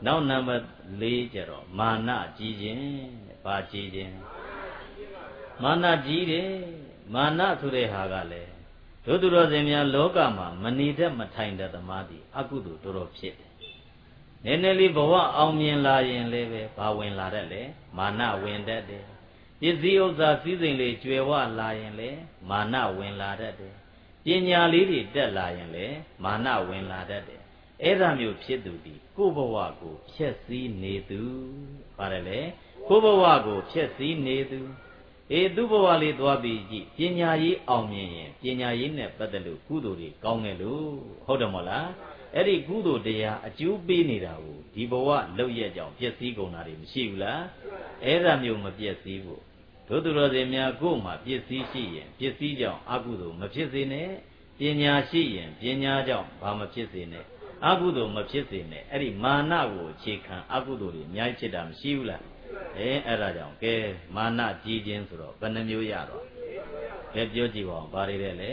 နောက်နံပါတ်၄ကျတော့မာနကြီးခြင်းဘာကြီးခြင်းမာနကြီးတယ်မာနဆိုတဲ့ဟာကလည်းတို့သူတော်စင်များလောကမှာမနေတတ်မထိုင်တတ်သမားသည်အကုသိုလ်တော်တော်ဖြစ်တယ်နည်းနည်းလေးဘဝအောင်မြင်လာရင်လည်းပဲဘာဝင်လာတတ်လဲမာနဝင်တတ်တယ်ပစ္စည်းဥစ္စာစည်းစိမ်လေးကျွယ်ဝလာရင်လည်းမာနဝင်လာတတ်တယ်ပညာလေးတွေတက်လာရင်လည်းမာနဝင်လာတတ်တယ်အဲ့ဒါမျိုးဖြစ်သူဒီကိုယ့်ဘဝကိုဖျက်ဆီးနေသူပါတယ်လေကိုယ့်ဘဝကိုဖျက်ဆီးနေသူအေးသူ့ဘဝလေးသွားပြီးကြည့်ပညာရေးအောင်မြင်ရင်ပညာရေးနဲ့ပတ်သက်လို့ကုသိုလ်တွေကောင်းတယ်လို့ဟုတ်တယ်မဟုတ်လားအဲ့ဒီကုသိုလ်တရားအကျိုးပေးနေတာကိုဒီဘဝလောက်ရက်ကြောင်ပျက်စီးကုန်တာတွေမရှိဘူးလားအဲ့ဒါမျိုးမပျက်စီးဘူးတို့သူတော်စင်များကိုယ်မှာပစ္စည်းရှိရင်ပစ္စည်းကြောင့်အကုသိုလ်မဖြစ်စေနဲ့ပညာရှိရင်ပညာကြောင့်ဘာမဖြစ်စေနဲ့အကုသိုလ်မဖြစ်စေနဲ့အဲ့ဒီမာနကိုအခြေခံအကုသိုလ်တွေအများကြီးဖြစ်တာမရှိဘူးလားအဲအဲ့ဒါကြောင့်ကဲမာနကြီးခြင်းဆိုတော့ဘယ်နှမျိုးရတော့ကဲပြောကြည့်ပါဦးဘာတွေလဲလဲ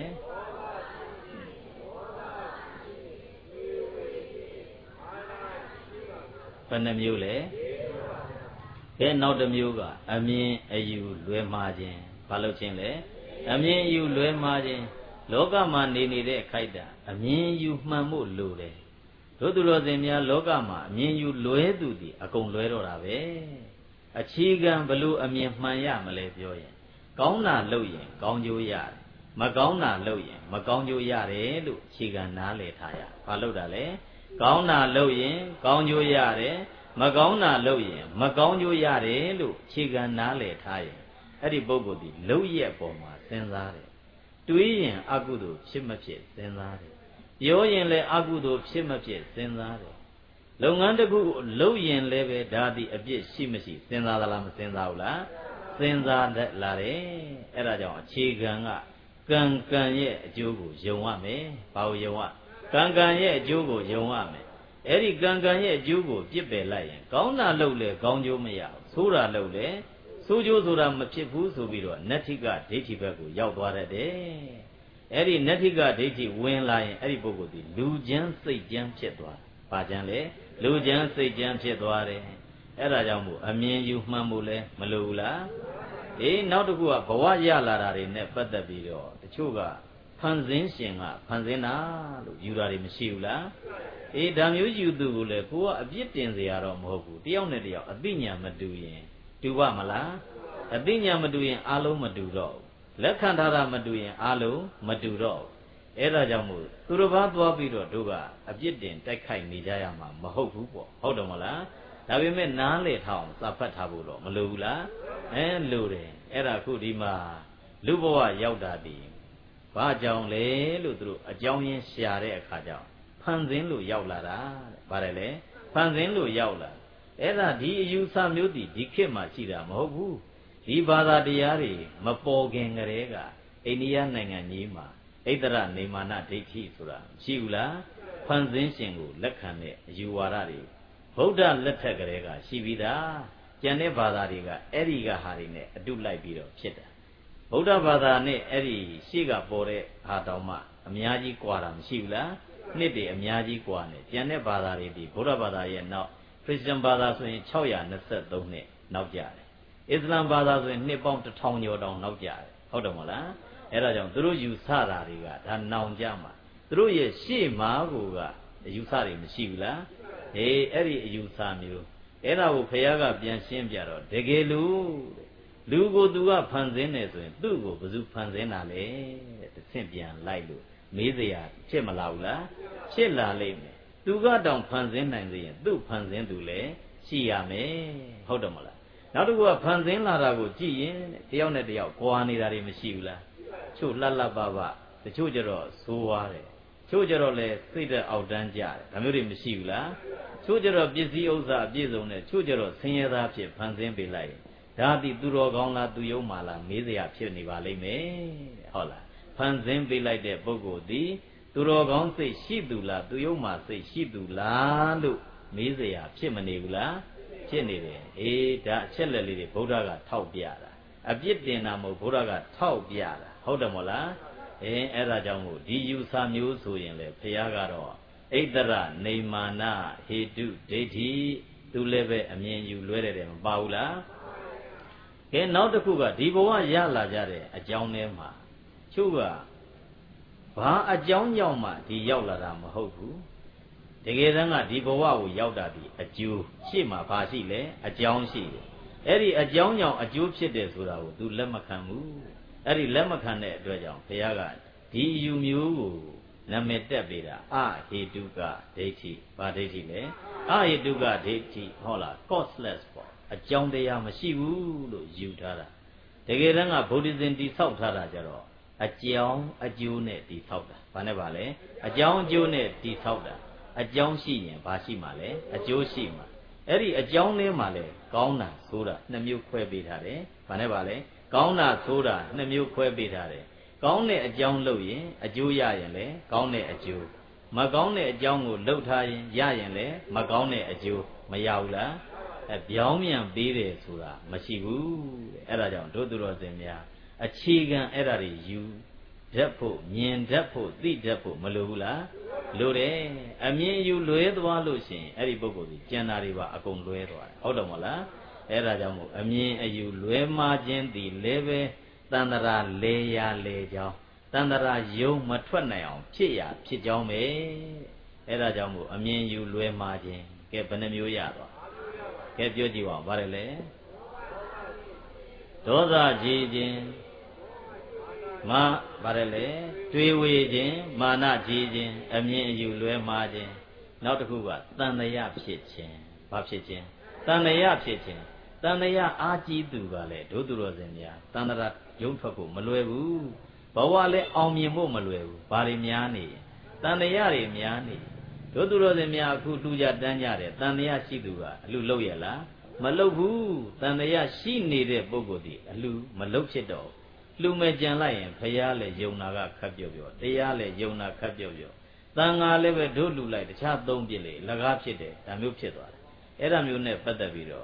ဘယ်နှမျိုးလဲကဲနောက်တစ်မျိုးကအမြင်အယူလွဲမှားခြင်းဘာလို့ခြင်းလဲအမြင်အယူလွဲမှားခြင်းလောကမှာနေနေတဲ့အခိုက်အတန့်အမြင်အယူမှန်ဖို့လိုတယ်တို့သူတော်စင်များလောကမှာအမြင်ယူလွဲသူသည်အကုန်လွဲတော့တာပဲအခြေခံဘလို့အမြင်မှန်ရမလဲပြောရင်ကောင်းတာလုပ်ရင်ကောင်းကျိုးရတယ်မကောင်းတာလုပ်ရင်မကောင်းကျိုးရတယ်လို့အခြေခံနားလည်ထားရဘာလို့တာလဲကောင်းတာလုပ်ရင်ကောင်းကျိုးရတယ်မကောင်းတာလုပ်ရင်မကောင်းကျိုးရတယ်လို့အခြေခံနားလည်ထားရင်အဲ့ဒီပုဂ္ဂိုလ်ဒီလုပ်ရက်ပေါ်မှာစဉ်းစားတယ်တွေးရင်အကုသိုလ်ဖြစ်မဖြစ်စဉ်းစားတယ်ပြောရင်လည်းအကုသိုလ်ဖြစ်မဖြစ်စဉ်းစားတယ်လုပ်ငန်းတစ်ခုလုပ်ရင်လည်းပဲဒါသည်အပြစ်ရှိမရှိစဉ်းစားသလားမစဉ်းစားဘူးလားစဉ်းစားလာတယ်အဲ့ဒါကြောင့်အခြေခံကကံကံရဲ့အကျိုးကိုယုံရမယ်ဘာကိုယုံရကံကံရဲ့အကျိုးကိုယုံရမယ်အဲ့ဒီကံကံရဲ့အကျိုးကိုပြစ်ပယ်လိုက်ရင်ကောင်းတာလုပ်လေကောင်းကျိုးမရဘူးဆိုးတာလုပ်လေဆိုးကျိုးဆိုတာမဖြစ်ဘူးဆိုပြီးတော့နတ္ထိကဒိဋ္ဌိဘက်ကိုရောက်သွားတတ်တယ်အဲ့ဒီနတ္ထိကဒိဋ္ဌိဝင်လာရင်အဲ့ဒီပုဂ္ဂိုလ်ဒီလူချမ်းစိတ်ချမ်းဖြစ်သွားပါချမ်းလေလူချမ်းစိတ်ချမ်းဖြစ်သွားတယ်အဲ့ဒါကြောင့်မို့အမြင်ယူမှန်ဖို့လဲမလိုဘူးလားအေးနောက်တစ်ခုကဘဝရလာတာတွေနဲ့ပတ်သက်ပြီးတော့တချို့ကဖန်ဆင်းရှင်ကဖန်ဆင်းတာလို့ယူတာတွေမရှိဘူးလားအေးဒါမျိုးယူသူကိုလေကိုကအပြစ်တင်เสียတော့မဟုတ်ဘူးတယောက်နဲ့တယောက်အသိဉာဏ်မတူရင်တူပါမလားအသိဉာဏ်မတူရင်အလုံးမတူတော့လက်ခံထားတာမတူရင်အလုံးမတူတော့အဲ့ဒါကြောင့်မို့သူတစ်ပါးသွားပြီးတော့တို့ကအပြစ်တင်တိုက်ခိုက်နေကြရမှာမဟုတ်ဘူးပေါ့ဟုတ်တယ်မလားဒါပေမဲ့နားလေထောင်စာဖတ်ထားဖို့တော့မလိုဘူးလားအဲလိုတယ်အဲ့ဒါခုဒီမှာလူဘဝရောက်တာဒီဘာကြောင့်လဲလို့သူတို့အကြောင်းရင်းရှာတဲ့အခါကျတော့ဖန်ဆင်းလို့ရောက်လာတာတဲ့ပါတယ်လေဖန်ဆင်းလို့ရောက်လာအဲ့ဒါဒီအယူဆမျိုးဒီဒီခေတ်မှာရှိတာမဟုတ်ဘူးဒီဘာသာတရားတွေမပေါ်ခင်ကတည်းကအိန္ဒိယနိုင်ငံကြီးမှာဣတရနေမာနဒိဋ္ဌိဆိုတာရှိဘူးလားဖန်ဆင်းရှင်ကိုလက်ခံတဲ့အယူဝါဒတွေဗုဒ္ဓလက်ထက်ကလေးကရှိပြီးသားကျန်တဲ့ဘာသာတွေကအဲ့ဒီကဟာတွေနဲ့အတုလိုက်ပြီးတော့ဖြစ်တာဗုဒ္ဓဘာသာနဲ့အဲ့ဒီရှေ့ကပေါ်တဲ့ဟာတောင်မှအများကြီးကွာတာမရှိဘူးလားနှစ်တွေအများကြီးကွာနေကျန်တဲ့ဘာသာတွေဒီဗုဒ္ဓဘာသာရဲ့နောက်ခရစ်ယာန်ဘာသာဆိုရင်၆၂၃နှစ်နောက်ကြတယ်အစ္စလာမ်ဘာသာဆိုရင်နှစ်ပေါင်းတစ်ထောင်ကျော်တောင်နောက်ကြတယ်ဟုတ်တယ်မဟုတ်လားအဲ့ဒါကြောင့်သူတို့ယူဆတာတွေကဒါနောင်ကြမှာသူတို့ရဲ့ရှေ့မှာကိုကအယူဆတွေမရှိဘူးလားအေးအဲ့ဒီအယူဆမျိုးအဲ့ဒါကိုဘုရားကပြန်ရှင်းပြတော့တကယ်လို့လူကိုသူကဖန်ဆင်းတယ်ဆိုရင်သူ့ကိုဘယ်သူဖန်ဆင်းတာလဲတဲ့တစ်ဆင့်ပြန်လိုက်လို့မေးစရာဖြစ်မလာဘူးလားဖြစ်လာလိမ့်မယ်သူကတောင်ဖန်ဆင်းနိုင်သေးရင်သူ့ဖန်ဆင်းသူလည်းရှိရမယ်ဟုတ်တယ်မလားနောက်တစ်ခုကဖန်ဆင်းလာတာကိုကြည့်ရင်တယောက်နဲ့တယောက်ကွာနေတာတွေမရှိဘူးလားချို့လှလှပပတချို့ကျတော့ဆိုးွားတယ်ချို့ကျတော့လည်းစိတ်သက်အောက်တန်းကြတယ်ဒါမျိုးတွေမရှိဘူးလားချို့ကျတော့ပစ္စည်းဥစ္စာအပြည့်စုံနဲ့ချို့ကျတော့ဆင်းရဲသားဖြစ်ဖန်ဆင်းပေးလိုက်ဒါသည်သူတော်ကောင်းလားသူယုံမာလားမေးစရာဖြစ်နေပါလိမ့်မယ်ဟုတ်လားဖန်ဆင်းပေးလိုက်တဲ့ပုဂ္ဂိုလ်သည်သူတော်ကောင်းစိတ်ရှိသူလားသူယုံမာစိတ်ရှိသူလားလို့မေးစရာဖြစ်မနေဘူးလားဖြစ်နေတယ်အေးဒါအချက်လက်လေးတွေဗုဒ္ဓကထောက်ပြတာအပြစ်တင်တာမဟုတ်ဗုဒ္ဓကထောက်ပြတာဟုတ်တယ်မို့လားအဲအဲ့ဒါကြောင့်မို့ဒီယူဆမျိုးဆိုရင်လေဘုရားကတော့ Aidara Neimana Hedu Deiti tu leve a mean you lured them Baula. Can not the Kuga, Diboa Yala Jare, a John Nema. Sugar. Ba a John Yoma, the Yaularam Hoku. Together, Diboa Yaudadi, a Jew, Shima Pasile, a John Shi. Eri a John Yong, a Jew Chides Urao, do Lemakamu. Eri Lemakane, Dwajan, Payaga, D U Mu. Nameta Beda, ah, he duga, deity, badetile, ah, he duga, deity, hola, costless for a John de Yamashivu, Utara. Together, Buddhism de Sautara Jaro, a John, a June de Sauta, Panavale, a John June de Sauta, a John Shi, Bashimale, a Joshima, Eri, a John Male, Gauna, Soda, Namu Quebitare, Panavale, Gauna, Soda, Namu Quebitare. Gone a John Louis, a Jew Yayanle, Gone a Jew. Magone a John Lotai, Yayanle, Magone a Jew, Mayaula, a Biomian Bede Sura, Mashivu, Erajan, Dodurozemia, a Chigan Erari, you, Depo, Mien Depo, the Depo, Malula, Lure, a mean you Luedwa Lucien, Eribogo, Janariva, Acon Luedwa, Odomola, Erajamu, a mean a you Lue Margin, the Leve. Tandara leya leja, Tandara yo matwanao, Chia, Pijome, Era Jamu, a mean you lue margin, get Benamu Yado, get your diva, Varele Doza Jijin Ma Varele, three waging, Mana Jijin, a mean you lue margin, not a Kuba, Tandaya Pitchin, Papchin, Tandaya Pitchin. Tandaya Aji Dugale, Dodurozenia, Tandara Yunfaku, Maluevu, Bawale Omimo Maluevu, Barimiani, Tandayari Miani, Dodurozemia Kuduja Danyare, Tandaya Shiduga, Luloyala, Malovu, Tandaya she needed Bogodi, Lu, Malochedo, Lumejan Lion, Payale Yonaga Kabio, Deyale Yona Kabio, Tanga leve Dulu like the Chat Dombile, Lagapide, Tamuchedo, Eramune Padavido.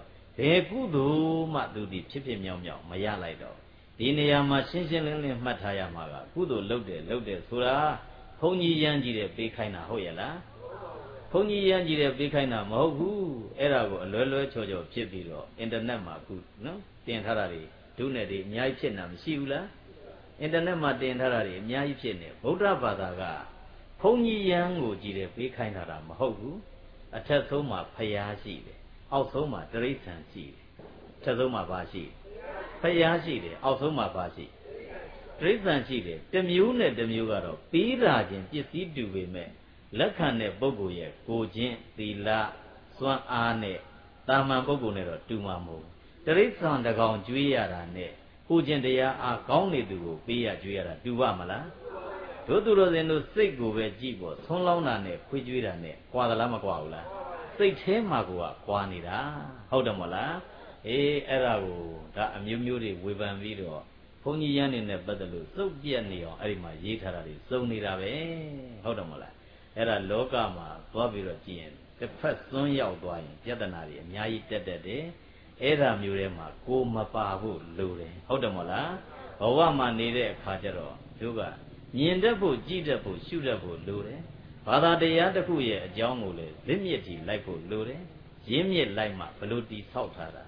Kudu Matudi Chippy Meow Meow, Maya Lido. Dinayama Shinshin Mataya Maga, Kudu loaded, loaded, Sura, Pony Yanji de Bikaina Hoyala, Pony Yanji de Bikaina Mohu, Erago, Lolo Chojo, Chippiro, in the Nama, no? Tin Harari, Dunedi, Nyai Chinam, Siula, in the Nama Tin Harari, Nyai Chinne, Bodra Badaga, Pony Yango Jide Bikaina Mahogu, a Tathoma Payasi. Also, my Trace and see. Tazoma Bashi. Payashi, also my Bashi. Trace and see, the mune the Mugaro, Pirajin, Jissi do we me. Lakane Bogoye, Gojin, the La, Swan Ane, Tama Bogonero, Tumamo. Trace on the Gon Juiara ne, Gojin they are Goni do, Bia Juiara, Duamala. Doduro de no Sego, Jibo, Sonlona ne, Pujuira ne, Guadalama Guala. Say Temagua, Quanida, Hodamola, eh, Erago, that a mumuri with a video. Pony yan in the Badalu, so Gianio, Arima, Yitarari, so Nirabe, Hodamola, Era Logama, Bobby Rogian, the first son Yao Dwayne, Yadanari, Nyai Tede, Era Murema, Goma Pabu, Lure, Hodamola, Owama Nide, Kajaro, Duga, Yendabu, Jidabu, Shudabu, Lure. Father de Yadakuye, a Jamule, Limiti, Lipo, Lure, Jimmy Lima, Peluti, Sautara.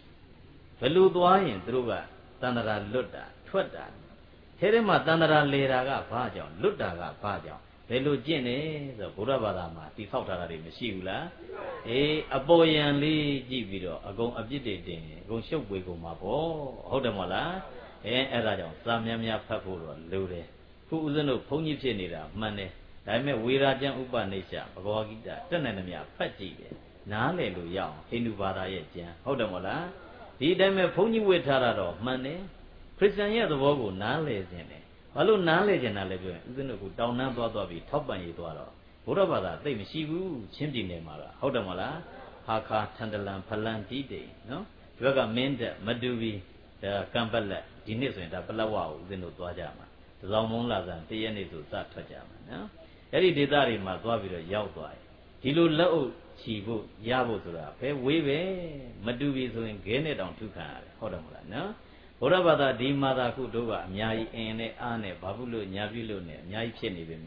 Peludwain, Druga, Tandara Luda, Twada. Terema Tandara Leraga, Pajon, Ludaga, Pajon. Pelugine, the Burabadama, the Sautara de Messiula, a a boy and Lee Gibido, a go abjided, go show wiggle mapo, Hodamola, and Erajon, Samyamia Papuro, Lure, who is no pony genera, money. I met Wirajan Upa Nature, Agogita, Tanamia, Pachi, Nale Luya, Hindu Vada Yajan, Hodamola, the Dame Pony with Tarado, money, Christian Yad the Vogo, Nale Zene, Alu Nale Janale, Zenu, down Nababi, top by Eduardo, Burabada, they Mishivu, Chimdi Nemara, Hodamola, Haka, Tandalam, Palanti Day, no? Draga Menda, Madubi, the Kampala, Dinis and Apalawa, Zenu Dwajama, the Lamonla and Tianizu Satajama, no? Every day, my Bavido Yawai. He lo low, Chibu, Yabosura, Pay Wave, Madubi, so in Gene down to Canada, Hodamola, no? Horabada, Di Mada Kudoga, Nyai, Ane, Ane, Babulo, Nyavilo, Nyai Cheni,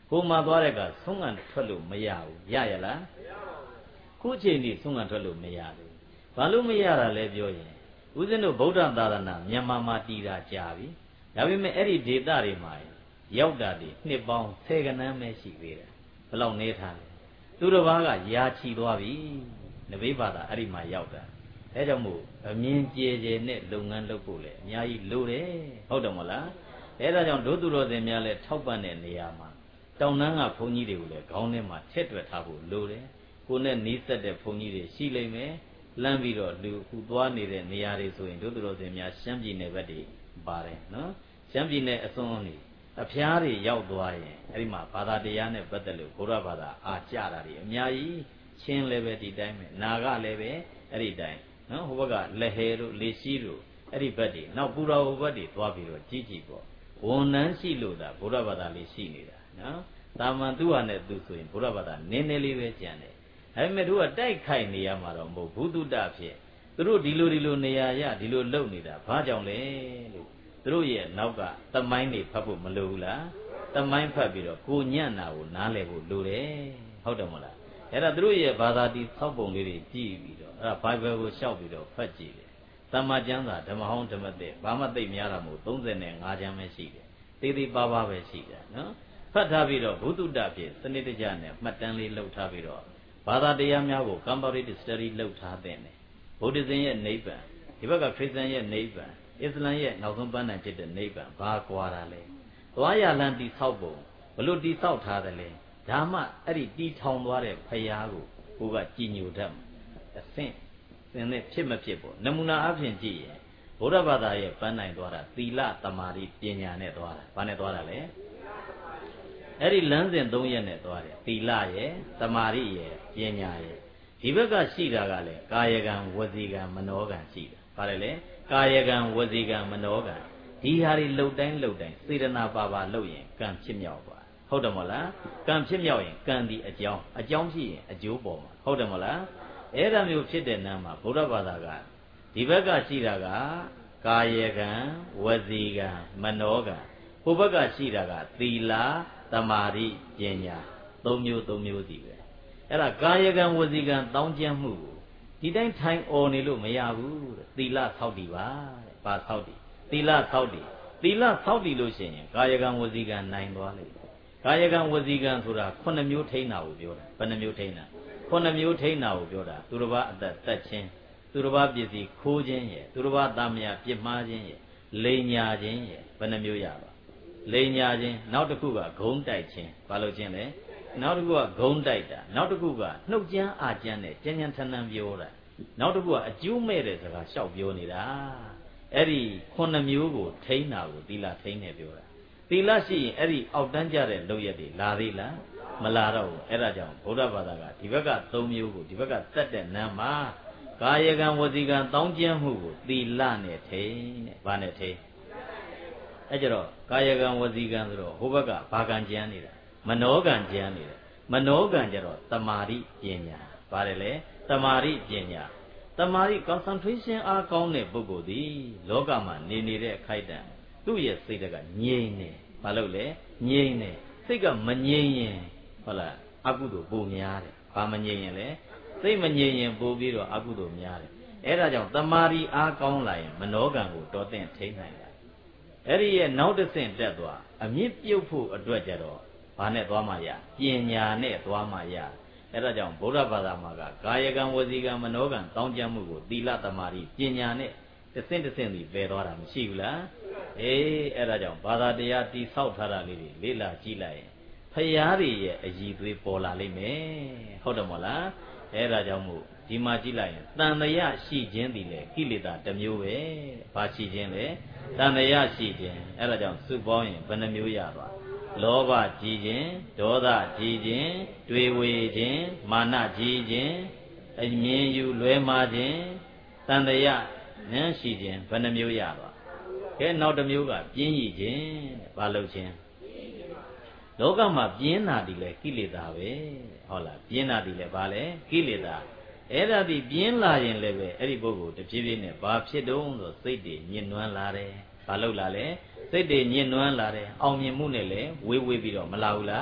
ကိုမှသွားတဲ့ကဆုံးငံထွက်လို့မရဘူးရရလားခုချိန်ဒီဆုံးငံထွက်လို့မရဘူးဘာလို့မရတာလဲပြောရင်ဦးဇင်းတို့ဗုဒ္ဓသာသနာမြန်မာမှာတည်တာကြာပြီဒါပေမဲ့အဲ့ဒီဒေသတွေမှာရောက်တာဒီနှစ်ပေါင်းဆယ်ကဏန်းပဲရှိသေးတယ်ဘယ်လောက်နေထားလဲသူတစ်ပါးကယာချီသွားပြီနဘေးဘာသာအဲ့ဒီမှာရောက်တာအဲကြောင့်မို့အမြင်ကြည်ကြည်နဲ့လုပ်ငန်းလုပ်ဖို့လေအများကြီးလိုတယ်ဟုတ်တယ်မဟုတ်လားအဲဒါကြောင့်ဒုသူတော်စင်များလည်းထောက်ပံ့တဲ့နေရာမှာတောင်တန်းကဘုန်းကြီးတွေကိုလည်းခေါင်းထဲမှာထည့်တွက်ထားဖို့လိုတယ်ကိုယ်နဲ့နီးစပ်တဲ့ဘုန်းကြီးတွေရှိလိမ့်မယ်လမ်းပြီးတော့လူခုသွားနေတဲ့နေရာတွေဆိုရင်ဒုသူတော်စင်များရှမ်းပြည်နယ်ဘက်တွေပါတယ်နော်ရှမ်းပြည်နယ်အစွန်းတွေအဖျားတွေရောက်သွားရင်အဲ့ဒီမှာဘာသာတရားနဲ့ပတ်သက်လို့ဘုရားဘာသာအားကြတာတွေအများကြီးချင်းလည်းပဲဒီတိုင်းပဲနာကလည်းပဲအဲ့ဒီတိုင်းနော်ဟိုဘက်ကလက်ဟဲတို့လေရှိတို့အဲ့ဒီဘက်တွေနောက်ပူတော်ဟိုဘက်တွေသွားပြီးတော့ကြီးကြီးပေါ့ဝန်နှန်းရှိလို့ဒါဘုရားဘာသာလေးရှိနေတာနော်တာမန်သူ့ဟာနဲ့သူဆိုရင်ဘုရားဘာသာနည်းနည်းလေးပဲကြံတယ်ဒါပေမဲ့တို့ကတိုက်ခိုက်နေရမှာတော့မဟုတ်ဘူးဘုဒ္ဓဖြစ်သူတို့ဒီလိုဒီလိုနေရာရဒီလိုလုပ်နေတာဘာကြောင့်လဲလို့သူတို့ရဲ့နောက်ကသမိုင်းတွေဖတ်ဖို့မလိုဘူးလားသမိုင်းဖတ်ပြီးတော့ကိုညံ့တာကိုနားလည်ဖို့လိုတယ်ဟုတ်တယ်မဟုတ်လားအဲ့ဒါသူတို့ရဲ့ဘာသာတီသောက်ပုံလေးတွေကြည့်ပြီးတော့အဲ့ဒါဘိုင်ဘယ်ကိုရှောက်ပြီးတော့ဖတ်ကြည့်တယ်သမ္မာကျမ်းစာဓမ္မဟောင်းဓမ္မသစ်ဘာမှသိပ်များတာမဟုတ်သုံးဆယ်နဲ့ငါးကျမ်းပဲရှိတယ်တေးသေးပါးပါးပဲရှိတယ်နော်ဖတ်ထားပြီးတော့ဘုဒ္ဓတဖြစ်စနစ်တကျနဲ့မှတ်တမ်းလေးလုပ်ထားပြီးတော့ဘာသာတရားများကို comparative study လုပ်ထားတဲ့နဲ့ဗုဒ္ဓဇင်ရဲ့နိဗ္ဗာန်ဒီဘက်ကခရစ်ယာန်ရဲ့နိဗ္ဗာန်အစ္စလမ်ရဲ့နောက်ဆုံးပန်းတိုင်ဖြစ်တဲ့နိဗ္ဗာန်ဘာကွာတာလဲသွားရလန်းတိဆောက်ပုံဘလို့တိဆောက်ထားတယ်လဲဒါမှအဲ့ဒီတီထောင်သွားတဲ့ဖရာကိုကိုကကြည်ညိုတတ်မှာအဆင့်သင်နဲ့ဖြစ်မဖြစ်ပေါ့နမူနာအဖြစ်ကြည့်ရင်ဗုဒ္ဓဘာသာရဲ့ပန်းတိုင်သွားတာသီလသမာဓိပညာနဲ့သွားတာဘာနဲ့သွားတာလဲအဲ့ဒီလမ်းစဉ်သုံးရက်နဲ့သွားတယ်သီလရဲ့သမာဓိရဲ့ပညာရဲ့ဒီဘက်ကရှိတာကလည်းကာယကံဝစီကံမနောကံရှိတာဘာလဲလဲကာယကံဝစီကံမနောကံဒီဟာတွေလှုပ်တိုင်းလှုပ်တိုင်းစေတနာပါပါလှုပ်ရင်ကံဖြစ်မြောက်သွားဟုတ်တယ်မဟုတ်လားကံဖြစ်မြောက်ရင်ကံဒီအကြောင်းအကြောင်းဖြစ်ရင်အကျိုးပေါ်မှာဟုတ်တယ်မဟုတ်လားအဲ့ဒါမျိုးဖြစ်တဲ့နာမှာဗုဒ္ဓဘာသာကဒီဘက်ကရှိတာကကာယကံဝစီကံမနောကံဟိုဘက်ကရှိတာကသီလသမာဓိပညာသုံးမျိုးသုံးမျိုးစီပဲအဲ့ဒါကာယကံဝစီကံတောင်းကျမ်းမှုကိုဒီတိုင်းထိုင်អော်နေလို့မရဘူးတဲ့သီလဆောက်တည်ပါတဲ့ဘာဆောက်တည်သီလဆောက်တည်သီလဆောက်တည်လို့ရှိရင်ကာယကံဝစီကံနိုင်သွားလိမ့်မယ်ကာယကံဝစီကံဆိုတာခုနှစ်မျိုးထိန်းတာကိုပြောတာဘယ်နှမျိုးထိန်းတာခုနှစ်မျိုးထိန်းတာကိုပြောတာသူတစ်ပါးအသက်သက်ချင်းသူတစ်ပါးပစ္စည်းခိုးခြင်းရဲ့သူတစ်ပါးသားမယားပြစ်မှားခြင်းရဲ့လိန်ညာခြင်းရဲ့ဘယ်နှမျိုးရပါလိန်ညာခြင်းနောက်တစ်ခုကဂုံးတိုက်ခြင်းဘာလို့ခြင်းလဲနောက်တစ်ခုကဂုံးတိုက်တာနောက်တစ်ခုကနှုတ်ကြမ်းအာကြမ်းနဲ့ကြမ်းကြမ်းထန်ထန်ပြောတာနောက်တစ်ခုကအကျိုးမဲ့တဲ့စကားရှောက်ပြောနေတာအဲ့ဒီခုနှစ်မျိုးကိုထိန်းတာကိုသီလထိန်းနေပြောတာသီလရှိရင်အဲ့ဒီအောက်တန်းကြတဲ့လုပ်ရက်တွေလာသေးလားမလာတော့ဘူးအဲ့ဒါကြောင့်ဗုဒ္ဓဘာသာကဒီဘက်ကသုံးမျိုးကိုဒီဘက်ကတတ်တဲ့နာမှာကာယကံဝစီကံတောင်းကျမ်းမှုကိုသီလနဲ့ထိန်းတဲ့ဘာနဲ့ထိန်းအဲ့ကြတော့ကာယကံဝစီကံဆိုတော့ဟိုဘက်ကဘာကံကျမ်းနေတာမနောကံကျမ်းနေတယ်မနောကံကြတော့တမာတိပညာပါတယ်လေတမာတိပညာတမာတိ concentration အားကောင်းတဲ့ပုဂ္ဂိုလ်သည်လောကမှာနေနေတဲ့အခိုက်အတန့်သူ့ရဲ့စိတ်ကငြိမ်နေဘာလို့လဲငြိမ်နေစိတ်ကမငြိမ်ရင်ဟုတ်လားအကုသိုလ်ပိုများတယ်ဘာမငြိမ်ရင်လဲစိတ်မငြိမ်ရင်ပိုပြီးတော့အကုသိုလ်များတယ်အဲ့ဒါကြောင့်တမာတိအားကောင်းလာရင်မနောကံကိုတော်သင့်ထိန်းနိုင်တယ်အဲ့ဒီရဲ့နောက်တစ်ဆင့်တက်သွားအမြင့်ပြုတ်ဖို့အတွက်ကြတော့ဘာနဲ့သွားမှရပညာနဲ့သွားမှရအဲ့ဒါကြောင့်ဗုဒ္ဓဘာသာမှာကကာယကံဝစီကံမနောကံတောင်းကျမ်းမှုကိုသီလသမာဓိပညာနဲ့တစ်ဆင့်တစ်ဆင့်ပြီးပယ်သွားတာမရှိဘူးလားအေးအဲ့ဒါကြောင့်ဘာသာတရားတိဆောက်ထားတာလေးတွေလေ့လာကြည့်လိုက်ရင်ဖရာတွေရဲ့အည်သွေးပေါ်လာလိမ့်မယ်ဟုတ်တယ်မဟုတ်လားအဲ့ဒါကြောင့်မို့ဒီမှာကြည့်လိုက်ရင်တန်တရားရှိခြင်းသည်လေကိလေသာတစ်မျိုးပဲဘာရှိခြင်းလဲတန်တရားရှိခြင်းအဲ့ဒါကြောင့်စုပေါင်းရင်ဘယ်နှမျိုးရသွားလောဘကြီးခြင်းဒေါသကြီးခြင်းတွေဝေခြင်းမာနကြီးခြင်းအမြင်ယူလွဲမှားခြင်းတန်တရားနန်းရှိခြင်းဘယ်နှမျိုးရသွားကဲနောက်တစ်မျိုးကပြင်းရည်ခြင်းဘာလို့ခြင်းလောကမှာပြင်းတာဒီလေကိလေသာပဲဟုတ်လားပြင်းတာဒီလေဘာလဲကိလေသာအဲ့ဒါဒီပြင်းလာရင်လည်းပဲအဲ့ဒီပုဂ္ဂိုလ်တဖြည်းဖြည်းနဲ့ဘာဖြစ်တုံးဆိုစိတ်တွေညှဉ်းနှွမ်းလာတယ်ဘာလို့လာလဲစိတ်တွေညှဉ်းနှွမ်းလာတယ်အောင်မြင်မှုနဲ့လည်းဝေးဝေးပြီးတော့မလာဘူးလား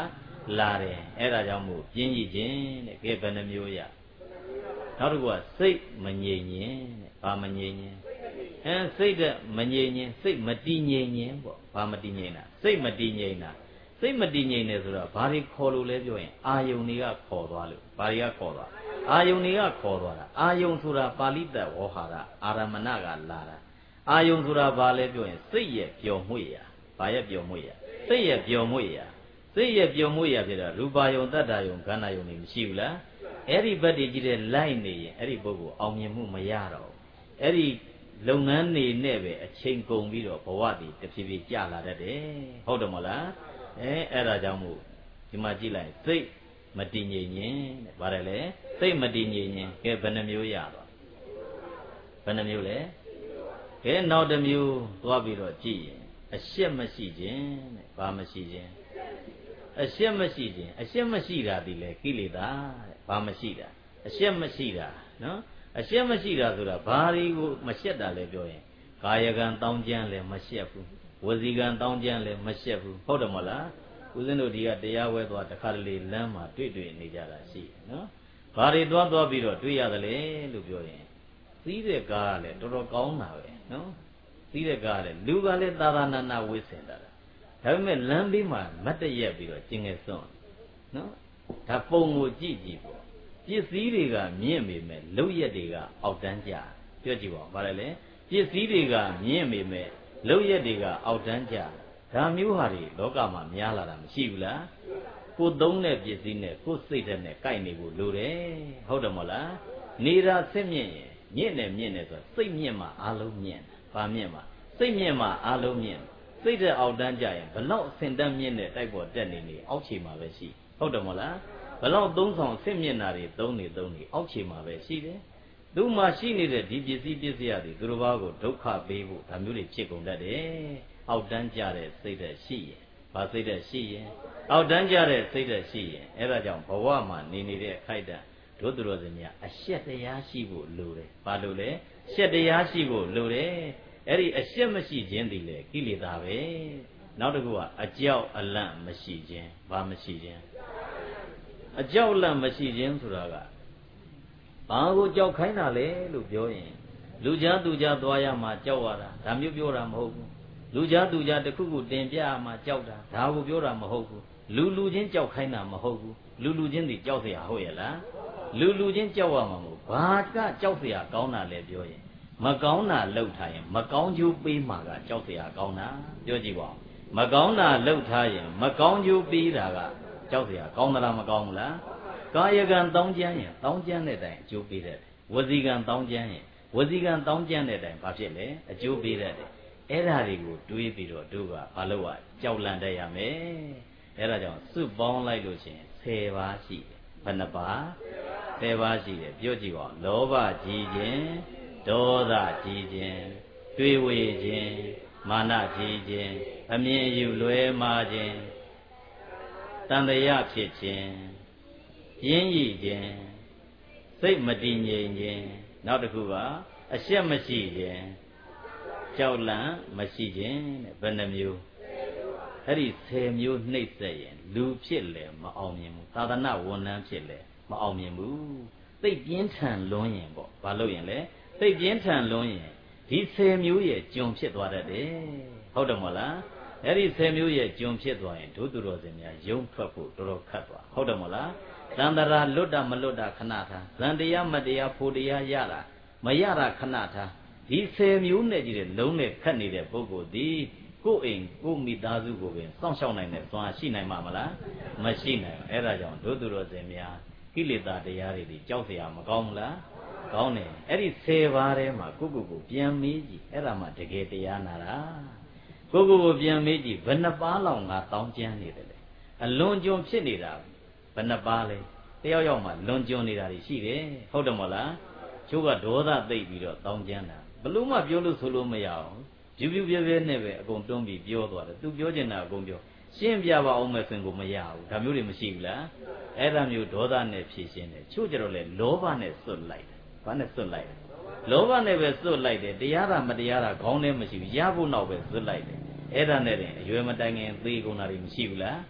လာတယ်အဲ့ဒါကြောင့်မို့ပြင်းရည်ခြင်းတဲ့ကဲဘယ်နှမျိုးရနောက်တစ်ခုကစိတ်မငြိမ်ခြင်းတဲ့ဘာမငြိမ်ခြင်းအဲစိတ်တဲ့မငြိမ်ခြင်းစိတ်မတည်ငြိမ်ခြင်းပေါ့ဘာမတည်ငြိမ်တာစိတ်မတည်ငြိမ်တာစိတ်မတည်ငြိမ်နေဆိုတော့ဘာတွေခေါ်လို့လဲပြောရင်အာယုန်တွေကခေါ်သွားလို့ဘာတွေကခေါ်သွားအာယုန်တွေကခေါ်သွားတာအာယုန်ဆိုတာပါဠိတဝေါဟာရအာရမဏကလာတာအာယုန်ဆိုတာဘာလဲပြောရင်စိတ်ရဲ့ပျော်မွေ့ရာဘာရဲ့ပျော်မွေ့ရာစိတ်ရဲ့ပျော်မွေ့ရာစိတ်ရဲ့ပျော်မွေ့ရာဖြစ်တော့ရူပါယုံတတ္တယုံခန္ဓာယုံတွေမရှိဘူးလားအဲ့ဒီဘက်တွေကြည့်တဲ့လိုက်နေရင်အဲ့ဒီပုဂ္ဂိုလ်အောင်မြင်မှုမရတော့အဲ့ဒီလုပ်ငန်းနေနဲ့ပဲအချိန်ကုန်ပြီးတော့ဘဝတည်တဖြည်းဖြည်းကျလာတတ်တယ်ဟုတ်တယ်မဟုတ်လားအဲအဲ့ဒါကြောင့်မို့ဒီမှာကြည့်လိုက်စိတ်မတည်ငြိမ်ခြင်းတဲ့ဗါတယ်လေစိတ်မတည်ငြိမ်ခြင်းကဲဘယ်နှမျိုးရတော့ဘယ်နှမျိုးလဲကဲနောက်တစ်မျိုးသွားပြီးတော့ကြည့်ရင်အရှက်မရှိခြင်းတဲ့ဘာမရှိခြင်းအရှက်မရှိခြင်းအရှက်မရှိတာဒီလေကိလေသာတဲ့ဘာမရှိတာအရှက်မရှိတာနော်အရှက်မရှိတာဆိုတာဘာတွေကိုမရှက်တာလဲပြောရင်ကာယကံတောင်းကျမ်းလည်းမရှက်ဘူးဝစီကံတောင်းကျမ်းလည်းမရှက်ဘူးဟုတ်တယ်မဟုတ်လားဦးဇင်းတို့ဒီကတရားဝဲသွားတခါတလေလမ်းမှာတွေ့တွေ့နေကြတာရှိတယ်နော်ဘာတွေသွားသွားပြီးတော့တွေ့ရတယ်လေလို့ပြောရင်သီးတဲ့ကားကလည်းတော်တော်ကောင်းတာပဲနော်သီးတဲ့ကားကလည်းလူကလည်းသာသနာနာဝိစင်တာဒါပေမဲ့လမ်းဘေးမှာမတ်တရက်ပြီးတော့ကျင်ငယ်စွန့်နော်ဒါပုံကိုကြည့်ကြည့်ပေါ့ပစ္စည်းတွေကမြင့်ပေမဲ့လုပ်ရက်တွေကအောက်တန်းကြပြောကြည့်ပါဦးဗါတယ်လေပစ္စည်းတွေကမြင့်ပေမဲ့လုပ်ရက်တွေကအောက်တန်းကြဒါမျိုးဟာတွေလောကမှာများလာတာမရှိဘူးလားကိုသုံးတဲ့ပစ္စည်းနဲ့ကိုစိတ်တဲ့နဲ့ကိုက်နေဖို့လိုတယ်ဟုတ်တယ်မဟုတ်လားနေတာစစ်မြင့်ရင်မြင့်တယ်မြင့်တယ်ဆိုစိတ်မြင့်မှအားလုံးမြင့်ဘာမြင့်မှစိတ်မြင့်မှအားလုံးမြင့်စိတ်တဲ့အောက်တန်းကြရင်ဘလောက်အစင်တန်းမြင့်တဲ့တိုက်ပေါ်တက်နေနေအောက်ခြေမှာပဲရှိဟုတ်တယ်မဟုတ်လားဘလောက်သုံးဆောင်စစ်မြင့်တာတွေသုံးနေသုံးနေအောက်ခြေမှာပဲရှိတယ်သူမှရှိနေတဲ့ဒီပစ္စည်းပစ္စည်းရသည်သူတစ်ပါးကိုဒုက္ခပေးဖို့ဒါမျိုးတွေဖြစ်ကုန်တတ်တယ်အောက်တန်းကြတဲ့စိတ်တဲ့ရှိရင်ဘာစိတ်တဲ့ရှိရင်အောက်တန်းကြတဲ့စိတ်တဲ့ရှိရင်အဲ့ဒါကြောင့်ဘဝမှာနေနေတဲ့အခိုက်အတန့်တို့သူတော်စင်များအရှက်တရားရှိဖို့လိုတယ်ဘာလို့လဲရှက်တရားရှိဖို့လိုတယ်အဲ့ဒီအရှက်မရှိခြင်းဒီလေကိလေသာပဲနောက်တစ်ခုကအကြောက်အလန့်မရှိခြင်းဘာမရှိခြင်းအကြောက်အလန့်မရှိခြင်းဆိုတာကဘာကိုကြောက်ခိုင်းတာလဲလို့ပြောရင်လူကြားသူကြားသွားရမှာကြောက်ရတာဒါမျိုးပြောတာမဟုတ်ဘူးလူကြားသူကြားတစ်ခုခုတင်ပြရမှာကြောက်တာဒါကိုပြောတာမဟုတ်ဘူးလူလူချင်းကြောက်ခိုင်းတာမဟုတ်ဘူးလူလူချင်းဒီကြောက်เสียဟုတ်ရဲ့လားလူလူချင်းကြောက်ရမှာမဟုတ်ဘာကကြောက်เสียကောင်းတာလဲပြောရင်မကောင်းတာလှုပ်ထားရင်မကောင်းကျိုးပေးမှာကကြောက်เสียကောင်းတာပြောကြည့်ပါဦးမကောင်းတာလှုပ်ထားရင်မကောင်းကျိုးပေးတာကကြောက်เสียကောင်းသလားမကောင်းဘူးလားကာယကံတောင်းကျမ်းရင်တောင်းကျမ်းတဲ့အတိုင်းအကျိုးပေးတယ်ဝစီကံတောင်းကျမ်းရင်ဝစီကံတောင်းကျမ်းတဲ့အတိုင်းဘာဖြစ်လဲအကျိုးပေးတယ်အဲ့ဓာတွေကိုတွေးပြီးတော့တို့ကဘာလို့ကကြောက်လန့်တတ်ရမယ်အဲ့ဒါကြောင့်စုပေါင်းလိုက်လို့ရှိရင်ဆယ်ပါးရှိတယ်ဘယ်နှပါးဆယ်ပါးရှိတယ်ပြောကြည့်ပါဦးလောဘကြီးခြင်းဒေါသကြီးခြင်းတွေးဝေခြင်းမာနကြီးခြင်းအမြင်ယူလွဲမှားခြင်းတန်တရားဖြစ်ခြင်းပြင်းရည်ခြင်းစိတ်မတည်ငြိမ်ခြင်းနောက်တစ်ခုကအရှက်မရှိခြင်းကြောက်လန့်မရှိခြင်းတဲ့ဘယ်နှမျိုးအဲ့ဒီဆယ်မျိုးနှိပ်စက်ရင်လူဖြစ်လေမအောင်မြင်ဘူးသာသနာဝန်ထမ်းဖြစ်လေမအောင်မြင်ဘူးသိပ်ပြင်းထန်လွန်းရင်ပေါ့ဘာလို့ရင်လဲသိပ်ပြင်းထန်လွန်းရင်ဒီဆယ်မျိုးရဲ့ကျွန်ဖြစ်သွားတတ်တယ်ဟုတ်တယ်မဟုတ်လားအဲ့ဒီဆယ်မျိုးရဲ့ကျွန်ဖြစ်သွားရင်ဒုသူတော်စင်များယုံထွက်ဖို့တော်တော်ခက်သွားဟုတ်တယ်မဟုတ်လားတန်တရာလွတ်တာမလွတ်တာခဏထားဇန်တရားမတရားဖို့တရားရတာမရတာခဏထားဒီဆယ်မျိုးနဲ့ကြီးတဲ့လုံးနဲ့ခတ်နေတဲ့ပုဂ္ဂိုလ်ဒီကိုယ်အိမ်ကိုယ်မိသားစုကိုပင်စောင့်ရှောက်နိုင်တဲ့သွားရှိနိုင်မှာမလားမရှိနိုင်ဘူးအဲ့ဒါကြောင့်ဒုသူတော်စင်များကိလေသာတရားတွေဒီကြောက်เสียမကောင်းဘူးလားကောင်းတယ်အဲ့ဒီဆယ်ပါးထဲမှာကိုယ့်ကိုယ်ကိုပြန်မေးကြည့်အဲ့ဒါမှတကယ်တရားနာတာကိုယ့်ကိုယ်ကိုပြန်မေးကြည့်ဘယ်နှပါးလောက်ငါတောင်းကျမ်းနေတယ်လေအလွန်ကျွံဖြစ်နေတာဘယ်နှပါးလဲတယောက်ယောက်မှလွန်ကျွံနေတာတွေရှိတယ်ဟုတ်တယ်မဟုတ်လားချိုးကဒေါသသိပ်ပြီးတော့တောင်းကျမ်းတာဘလို့မှပြောလို့ဆိုလို့မရအောင်ပြူပြူပြဲပြဲနဲ့ပဲအကုန်တွန်းပြီးပြောသွားတယ်သူပြောချင်တာအကုန်ပြောရှင်းပြပါအောင်မယ်ဆိုရင်ကိုမရဘူးဒါမျိုးတွေမရှိဘူးလားအဲ့ဒါမျိုးဒေါသနဲ့ဖြည့်ရှင်းတယ်ချို့ကြတော့လေလောဘနဲ့စွတ်လိုက်တယ်ဘာနဲ့စွတ်လိုက်တယ်လောဘနဲ့ပဲစွတ်လိုက်တယ်တရားတာမတရားတာခေါင်းထဲမရှိဘူးရဖို့နောက်ပဲစွတ်လိုက်တယ်အဲ့ဒါနဲ့တင်အရွယ်မတိုင်ခင်သေကုန်တာတွေမရှိဘူးလားတ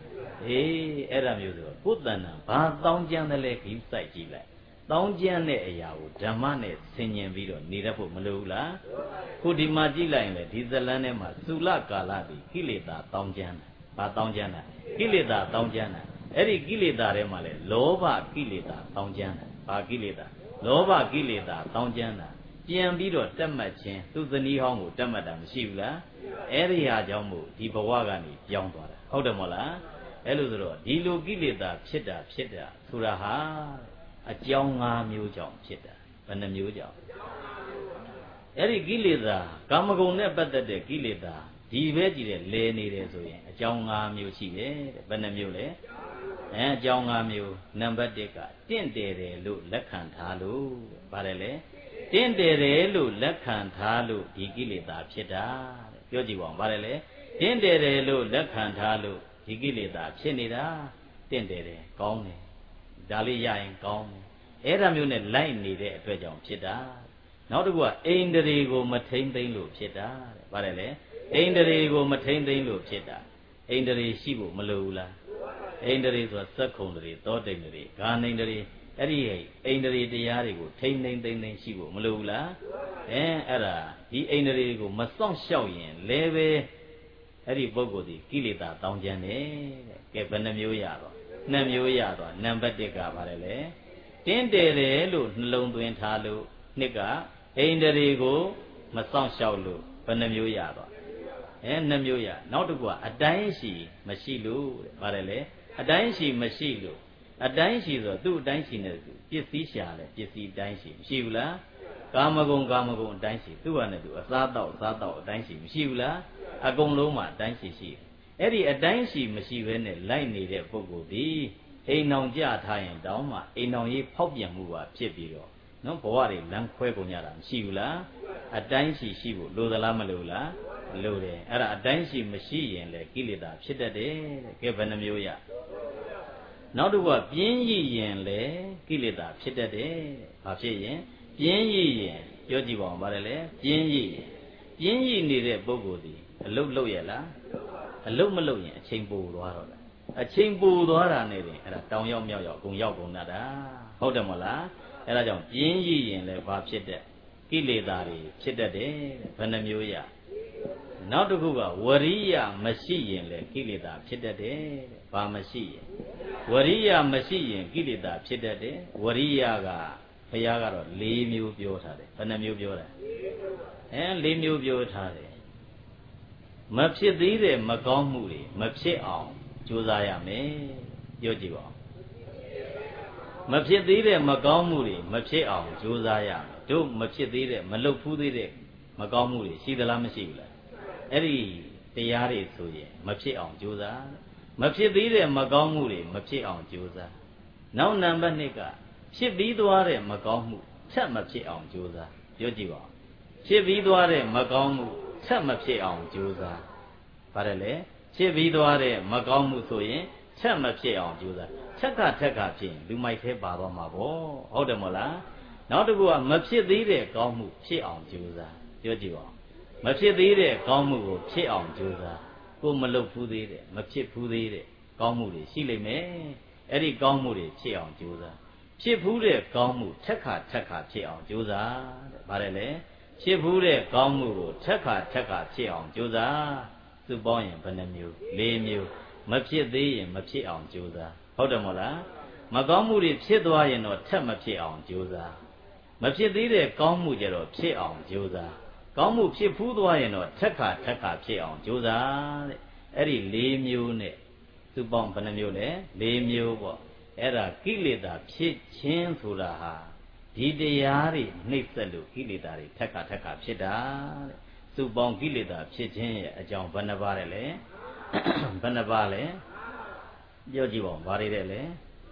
အေးအဲ့ဒါမျိုးဆိုကိုယ်တဏ္ဍာဘာတောင်းကျမ်းတယ်လဲခီးစိုက်ကြည့်လိုက်တောင်းကျမ်းတဲ့အရာကိုဓမ္မနဲ့ဆင်ញင်ပြီးတော့နေတတ်ဖို့မလိုဘူးလားခုဒီမှာကြည့်လိုက်ရင်လေဒီဇလန်းထဲမှာသုလကာလတိကိလေသာတောင်းကျမ်းတာဘာတောင်းကျမ်းတာကိလေသာတောင်းကျမ်းတာအဲ့ဒီကိလေသာထဲမှာလေလောဘကိလေသာတောင်းကျမ်းတာဘာကိလေသာလောဘကိလေသာတောင်းကျမ်းတာပြန်ပြီးတော့တက်မှတ်ခြင်းသူဇနီးဟောင်းကိုတက်မှတ်တာမရှိဘူးလားအဲ့ဒီဟာကြောင့်မို့ဒီဘဝကနေပြောင်းသွားတာဟုတ်တယ်မို့လားအဲ့လိုဆိုတော့ဒီလိုကိလေသာဖြစ်တာဖြစ်တာဆိုတာဟာအကြောင်း၅မျိုးကြောင့်ဖြစ်တာဘယ်နှမျိုးကြောင့်အဲ့ဒီကိလေသာကာမဂုဏ်နဲ့ပတ်သက်တဲ့ကိလေသာဒီပဲကြည့်တယ်လဲနေတယ်ဆိုရင်အကြောင်း၅မျိုးရှိတယ်တဲ့ဘယ်နှမျိုးလဲအဲအကြောင်း၅မျိုးနံပါတ်၁ကတင့်တယ်တယ်လို့လက်ခံထားလို့ပါတယ်လေတင့်တယ်တယ်လို့လက်ခံထားလို့ဒီကိလေသာဖြစ်တာတဲ့ပြောကြည့်ပါဦးပါတယ်လေတင့်တယ်တယ်လို့လက်ခံထားလို့ဒီကိလေသာဖြစ်နေတာတင့်တယ်တယ်ကောင်းတယ်ဒါလေးရရင်ကောင်းတယ်အဲ့ဒါမျိုးနဲ့လိုက်နေတဲ့အတွက်ကြောင့်ဖြစ်တာနောက်တစ်ခုကအိန္ဒြေကိုမထိမ့်သိမ့်လို့ဖြစ်တာတဲ့ပါတယ်လေအိန္ဒြေကိုမထိမ့်သိမ့်လို့ဖြစ်တာအိန္ဒြေရှိဖို့မလိုဘူးလားအိန္ဒြေဆိုတာစက္ခုံတရေသောတိန်တရေဂာနိန္ဒြေအဲ့ဒီအိန္ဒြေတရားတွေကိုထိမ့်သိမ့်သိမ့်သိမ့်ရှိဖို့မလိုဘူးလားအဲအဲ့ဒါဒီအိန္ဒြေကိုမစောင့်ရှောက်ရင်လည်းပဲအဲ့ဒီပုဂ္ဂိုလ်ဒီကိလေသာတောင်းကျမ်းတယ်တဲ့ကဲဘယ်နှမျိုးရတော့နှစ်မျိုးရတော့နံပါတ်၁ကပါတယ်လေတင်းတယ်တယ်လို့နှလုံးသွင်းထားလို့နှစ်ကအိန္ဒြေကိုမစောင့်ရှောက်လို့ဘယ်နှမျိုးရတော့အဲနှစ်မျိုးရနောက်တစ်ခုကအတိုင်းရှိမရှိလို့တဲ့ပါတယ်လေအတိုင်းရှိမရှိလို့အတိုင်းရှိဆိုတော့သူ့အတိုင်းရှိနေသူပစ္စည်းရှာတယ်ပစ္စည်းအတိုင်းရှိမရှိဘူးလားကာမဂုဏ်ကာမဂုဏ်အတိုင်းရှိသူ့ဟာနဲ့သူအစားတော့အစားတော့အတိုင်းရှိမရှိဘူးလားအကုန်လုံးမှာအတိုင်းရှိရှိအဲ့ဒီအတိုင်းရှိမရှိဘဲနဲ့လိုက်နေတဲ့ပုဂ္ဂိုလ်ဒီအိမ်အောင်ကြထားရင်တောင်းမှအိမ်အောင်ရေးဖောက်ပြန်မှုပါဖြစ်ပြီးတော့နော်ဘဝတွေလမ်းခွဲကုန်ကြတာမရှိဘူးလားအတိုင်းရှိရှိဖို့လိုသလားမလိုလားလိုတယ်အဲ့ဒါအတိုင်းရှိမရှိရင်လေကိလေသာဖြစ်တတ်တယ်တဲ့ကဲဘယ်နှမျိုးရနောက်တစ်ခုကပြင်းရည်ရင်လေကိလေသာဖြစ်တတ်တယ်ဘာဖြစ်ရင်ပြင်းရည်ရင်ပြောကြည့်ပါဦးဗါတယ်လေပြင်းရည်ပြင်းရည်နေတဲ့ပုဂ္ဂိုလ်ဒီအလုတ်လုတ်ရလားအလုတ်မလုတ်ရင်အချိန်ပိုသွားတော့တယ်အချိန်ပိုသွားတာနဲ့တင်အဲ့ဒါတောင်ရောက်မြောက်ရောက်ဂုံရောက်ဂုံနာတာဟုတ်တယ်မလားအဲ့ဒါကြောင့်ပြင်းရည်ရင်လည်းဘာဖြစ်တဲ့ကိလေသာတွေဖြစ်တတ်တယ်တဲ့ဘယ်နှမျိုးရနောက်တစ်ခုကဝရိယမရှိရင်လည်းကိလေသာဖြစ်တတ်တယ်တဲ့ဘာမရှိရင်ဝရိယမရှိရင်ကိလေသာဖြစ်တတ်တယ်ဝရိယကဘုရားကတော့၄မျိုးပြောထားတယ်ဘယ်နှမျိုးပြောတာအဲ၄မျိုးပြောထားတယ်မဖြစ်သေးတဲ့မကောင်းမှုတွေမဖြစ်အောင်ကြိုးစားရမယ်ပြောကြည့်ပါဦးမဖြစ်သေးတဲ့မကောင်းမှုတွေမဖြစ်အောင်ကြိုးစားရမယ်တို့မဖြစ်သေးတဲ့မလုပ်ဖူးသေးတဲ့မကောင်းမှုတွေရှိသလားမရှိဘူးလားအဲ့ဒီတရားတွေဆိုရင်မဖြစ်အောင်ကြိုးစားမဖြစ်သေးတဲ့မကောင်းမှုတွေမဖြစ်အောင်ကြိုးစားနောက်နံပါတ်၂ကဖြစ်ပြီးသွားတဲ့မကောင်းမှုဆက်မဖြစ်အောင်ကြိုးစားပြောကြည့်ပါဦးဖြစ်ပြီးသွားတဲ့မကောင်းမှုဆက်မဖြစ်အောင်ကြိုးစားပါတယ်လေဖြစ်ပြီးသွားတဲ့မကောင်းမှုဆိုရင်ဆက်မဖြစ်အောင်ကြိုးစားထက်ကထက်ကဖြစ်ရင်လူမိုက်သေးပါတော့မှာပေါ့ဟုတ်တယ်မို့လားနောက်တစ်ခုကမဖြစ်သေးတဲ့ကောင်းမှုဖြစ်အောင်ကြိုးစားပြောကြည့်ပါဦးမဖြစ်သေးတဲ့ကောင်းမှုကိုဖြစ်အောင်ကြိုးစားကိုမလုပ်ဖူးသေးတဲ့မဖြစ်ဖူးသေးတဲ့ကောင်းမှုတွေရှိလိမ့်မယ်အဲ့ဒီကောင်းမှုတွေဖြစ်အောင်ကြိုးစားဖြစ်ဖူးတဲ့ကောင်းမှုထက်ခါထက်ခါဖြစ်အောင်ကြိုးစားတဲ့ဗါတယ်လေဖြစ်ဖူးတဲ့ကောင်းမှုကိုထက်ခါထက်ခါဖြစ်အောင်ကြိုးစားသူပေါင်းရင်ဘယ်နှမျိုး၄မျိုးမဖြစ်သေးရင်မဖြစ်အောင်ကြိုးစားဟုတ်တယ်မို့လားမကောင်းမှုတွေဖြစ်သွားရင်တော့ထက်မဖြစ်အောင်ကြိုးစားမဖြစ်သေးတဲ့ကောင်းမှုကြတော့ဖြစ်အောင်ကြိုးစားကောင်းမှုဖြစ်ဖူးသွားရင်တော့ထက်ခါထက်ခါဖြစ်အောင်ကြိုးစားတဲ့အဲ့ဒီ၄မျိုးနဲ့သူပေါင်းဘယ်နှမျိုးလဲ၄မျိုးပေါ့အဲ့ဒါကိလေသာဖြစ်ခြင်းဆိုတာဟာဒီတရားတွေနှိပ်စက်လို့ကိလေသာတွေထက်ခါထက်ခါဖြစ်တာတဲ့သူပေါင်းကိလေသာဖြစ်ခြင်းရဲ့အကြောင်းဘယ်နှပါးလဲလဲဘယ်နှပါးလဲပြောကြည့်ပါဦးဘာတွေတဲ့လဲ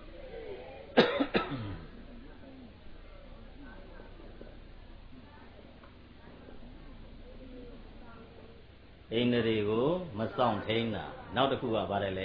အိန္ဒြေကိုမဆောင်ထိန်တာနောက်တစ်ခုကဘာလဲလဲ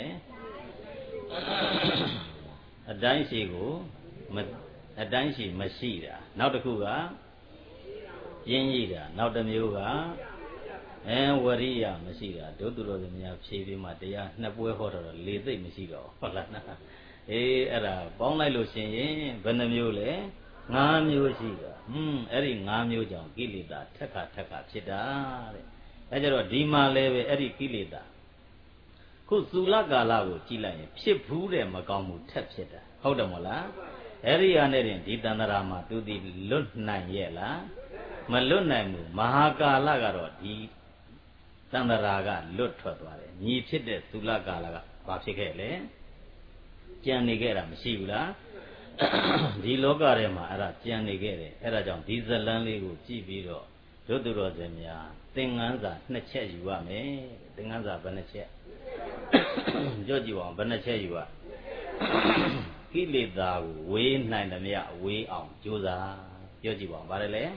အတိုင်းရှိကိုမအတိုင်းရှိမရှိတာနောက်တစ်ခုကပြင်းရည်တာနောက်တစ်မျိုးကအဲဝရိယမရှိတာဒုသူတော်စင်များဖြေပြီးမှတရားနှစ်ပွဲဟောတော့လေသိမ့်မရှိတော့ဟုတ်လားအေးအဲ့ဒါပေါင်းလိုက်လို့ရှင်ရင်ဘယ်နှမျိုးလဲငါးမျိုးရှိတာဟွန်းအဲ့ဒီငါးမျိုးကြောင့်ကိလေသာထက်ခါထက်ခါဖြစ်တာတဲ့အဲကြတော့ဒီမှာလည်းပဲအဲ့ဒီကိလေသာခုသုလကာလကိုကြည့်လိုက်ရင်ဖြစ်ဘူးတဲ့မကောင်းမှုထက်ဖြစ်တာဟုတ်တယ်မဟုတ်လားအဲ့ဒီအနေနဲ့ဒီတန္တရာမှာသူဒီလွတ်နိုင်ရဲ့လားမလွတ်နိုင်ဘူးမဟာကာလကတော့ဒီတန္တရာကလွတ်ထွက်သွားတယ်ညီဖြစ်တဲ့သုလကာလကဘာဖြစ်ခဲ့လဲကြံနေခဲ့တာမရှိဘူးလားဒီလောကထဲမှာအဲ့ဒါကြံနေခဲ့တယ်အဲ့ဒါကြောင့်ဒီဇလန်းလေးကိုကြည့်ပြီးတော့ဒုသူတော်စင်များသင်္ကန်းစာနှစ်ချက်ယူရမယ်သင်္ကန်းစာဘယ်နှချက်ကြော့ကြည့်ပါအောင်ဘယ်နှချက်ယူရကိလေသာကိုဝေးနိုင်သမျှဝေးအောင်ကြိုးစားကြော့ကြည့်ပါအောင်ဗါတယ်လေ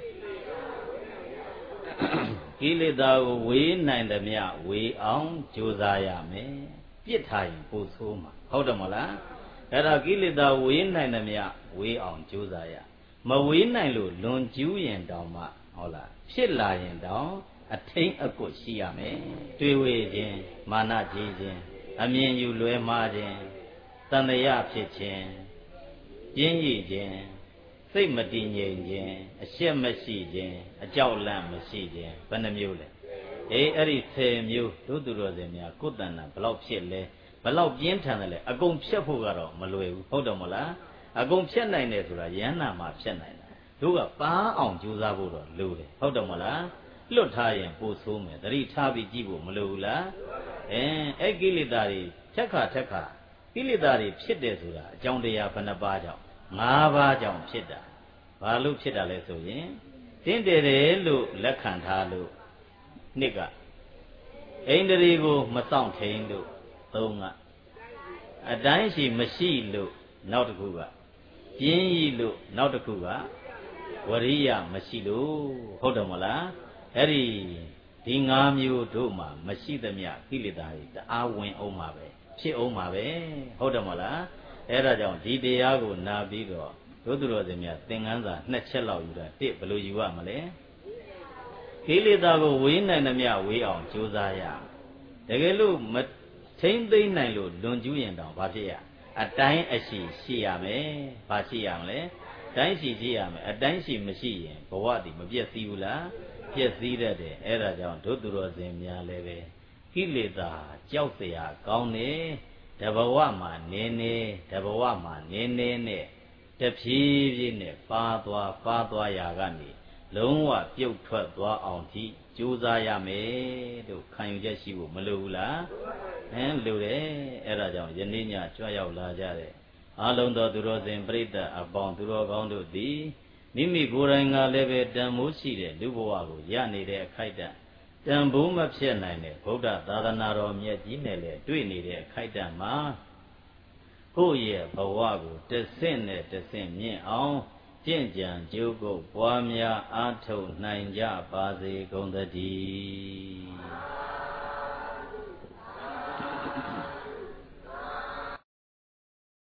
ကိလေသာကိုဝေးနိုင်သမျှဝေးအောင်ကြိုးစားရမယ်ပြစ်ထားရင်ပိုဆိုးမှာဟုတ်တယ်မဟုတ်လားအဲ့ဒါကိလေသာဝေးနိုင်သမျှဝေးအောင်ကြိုးစားရမဝေးနိုင်လို့လွန်ကျူးရင်တောင်မှဟုတ်လားဖြစ်လာရင်တောင်အထိန်အကွတ်ရှိရမယ်တွေးဝေခြင်းမာနကြီးခြင်းအမြင်ယူလွဲမှားခြင်းတန်တရားဖြစ်ခြင်းပြင်းရည်ခြင်းစိတ်မတည်ငြိမ်ခြင်းအရှက်မရှိခြင်းအကြောက်လန့်မရှိခြင်းဘယ်နှမျိုးလဲအေးအဲ့ဒီဆယ်မျိုးဒုသူတော်စင်များကိုယ်တဏ္ဍဘလောက်ဖြစ်လဲဘလောက်ပြင်းထန်တယ်လဲအကုန်ဖြတ်ဖို့ကတော့မလွယ်ဘူးဟုတ်တယ်မလားအကုန်ဖြတ်နိုင်တယ်ဆိုတာယန္နာမှာဖြတ်နိုင်တာတို့ကပါအောင်ကြိုးစားဖို့တော့လိုတယ်ဟုတ်တယ်မလားလွတ်ထားရင်ပို့ဆိုးမယ်သတိထားပြီးကြည့်ဖို့မလိုဘူးလားအဲအဲ့ကိလေသာတွေထက်ခါထက်ခါကိလေသာတွေဖြစ်တယ်ဆိုတာအကြောင်းတရားဘယ်နှပါးကြောင့်၅ပါးကြောင့်ဖြစ်တာဘာလို့ဖြစ်တာလဲဆိုရင်တင်းတယ်တယ်လို့လက်ခံထားလို့နှစ်ကအိန္ဒြေကိုမဆောင်ထိန်လို့သုံးကအတိုင်းရှိမရှိလို့နောက်တစ်ခုကပြင်းရည်လို့နောက်တစ်ခုကဝရိယမရှိလို့ဟုတ်တယ်မဟုတ်လားအဲ့ဒီဒီ၅မျိုးတို့မှာမရှိသမျှကိလေသာတွေတအားဝင်အောင်ပါပဲဖြစ်အောင်ပါပဲဟုတ်တယ်မဟုတ်လားအဲ့ဒါကြောင့်ဒီတရားကိုနာပြီးတော့ဒုသူတော်စင်များသင်္ကန်းစာနှစ်ချက်လောက်ယူတာတစ်ဘယ်လိုယူရမလဲကိလေသာကိုဝေးနိုင်သမျှဝေးအောင်ကြိုးစားရတကယ်လို့မထိမ့်သိမ့်နိုင်လို့လွန်ကျူးရင်တောင်ဘာဖြစ်ရအတိုင်းအရှိရှိရမယ်ဘာရှိရမလဲတိုင်းရှိရှိရမယ်အတိုင်းရှိမရှိရင်ဘဝတည်မပြည့်စည်ဘူးလားပြည့်စည်တတ်တယ်အဲ့ဒါကြောင့်ဒုသူတော်စင်များလည်းပဲကိလေသာကြောက်เสียကောင်းနေတဘဝမှာနေနေတဘဝမှာနေနေနဲ့တဖြည်းဖြည်းနဲ့ပါသွားပါသွားရာကနေလုံးဝပြုတ်ထွက်သွားအောင်ကြည့်ကြိုးစားရမယ်လို့ခံယူချက်ရှိဖို့မလိုဘူးလားဟမ်လိုတယ်အဲ့ဒါကြောင့်ယနေ့ညကြွရောက်လာကြတဲ့အားလုံးသောသူတော်စင်ပြိတ္တအပေါင်းသူတော်ကောင်းတို့သည်မိမိကိုယ်တိုင်ကလည်းပဲတန်ဖိုးရှိတဲ့လူဘဝကိုရနေတဲ့အခိုက်အတန့်တန်ဖိုးမဖြစ်နိုင်တဲ့ဗုဒ္ဓသာသနာတော်မြတ်ကြီးနဲ့လည်းတွေ့နေတဲ့အခိုက်အတန့်မှာကိုယ့်ရဲ့ဘဝကိုတဆင့်နဲ့တဆင့်မြင့်အောင်ကျင့်ကြံကြိုးကုပ်ပွားများအားထုတ်နိုင်ကြပါစေကုန်သတည်း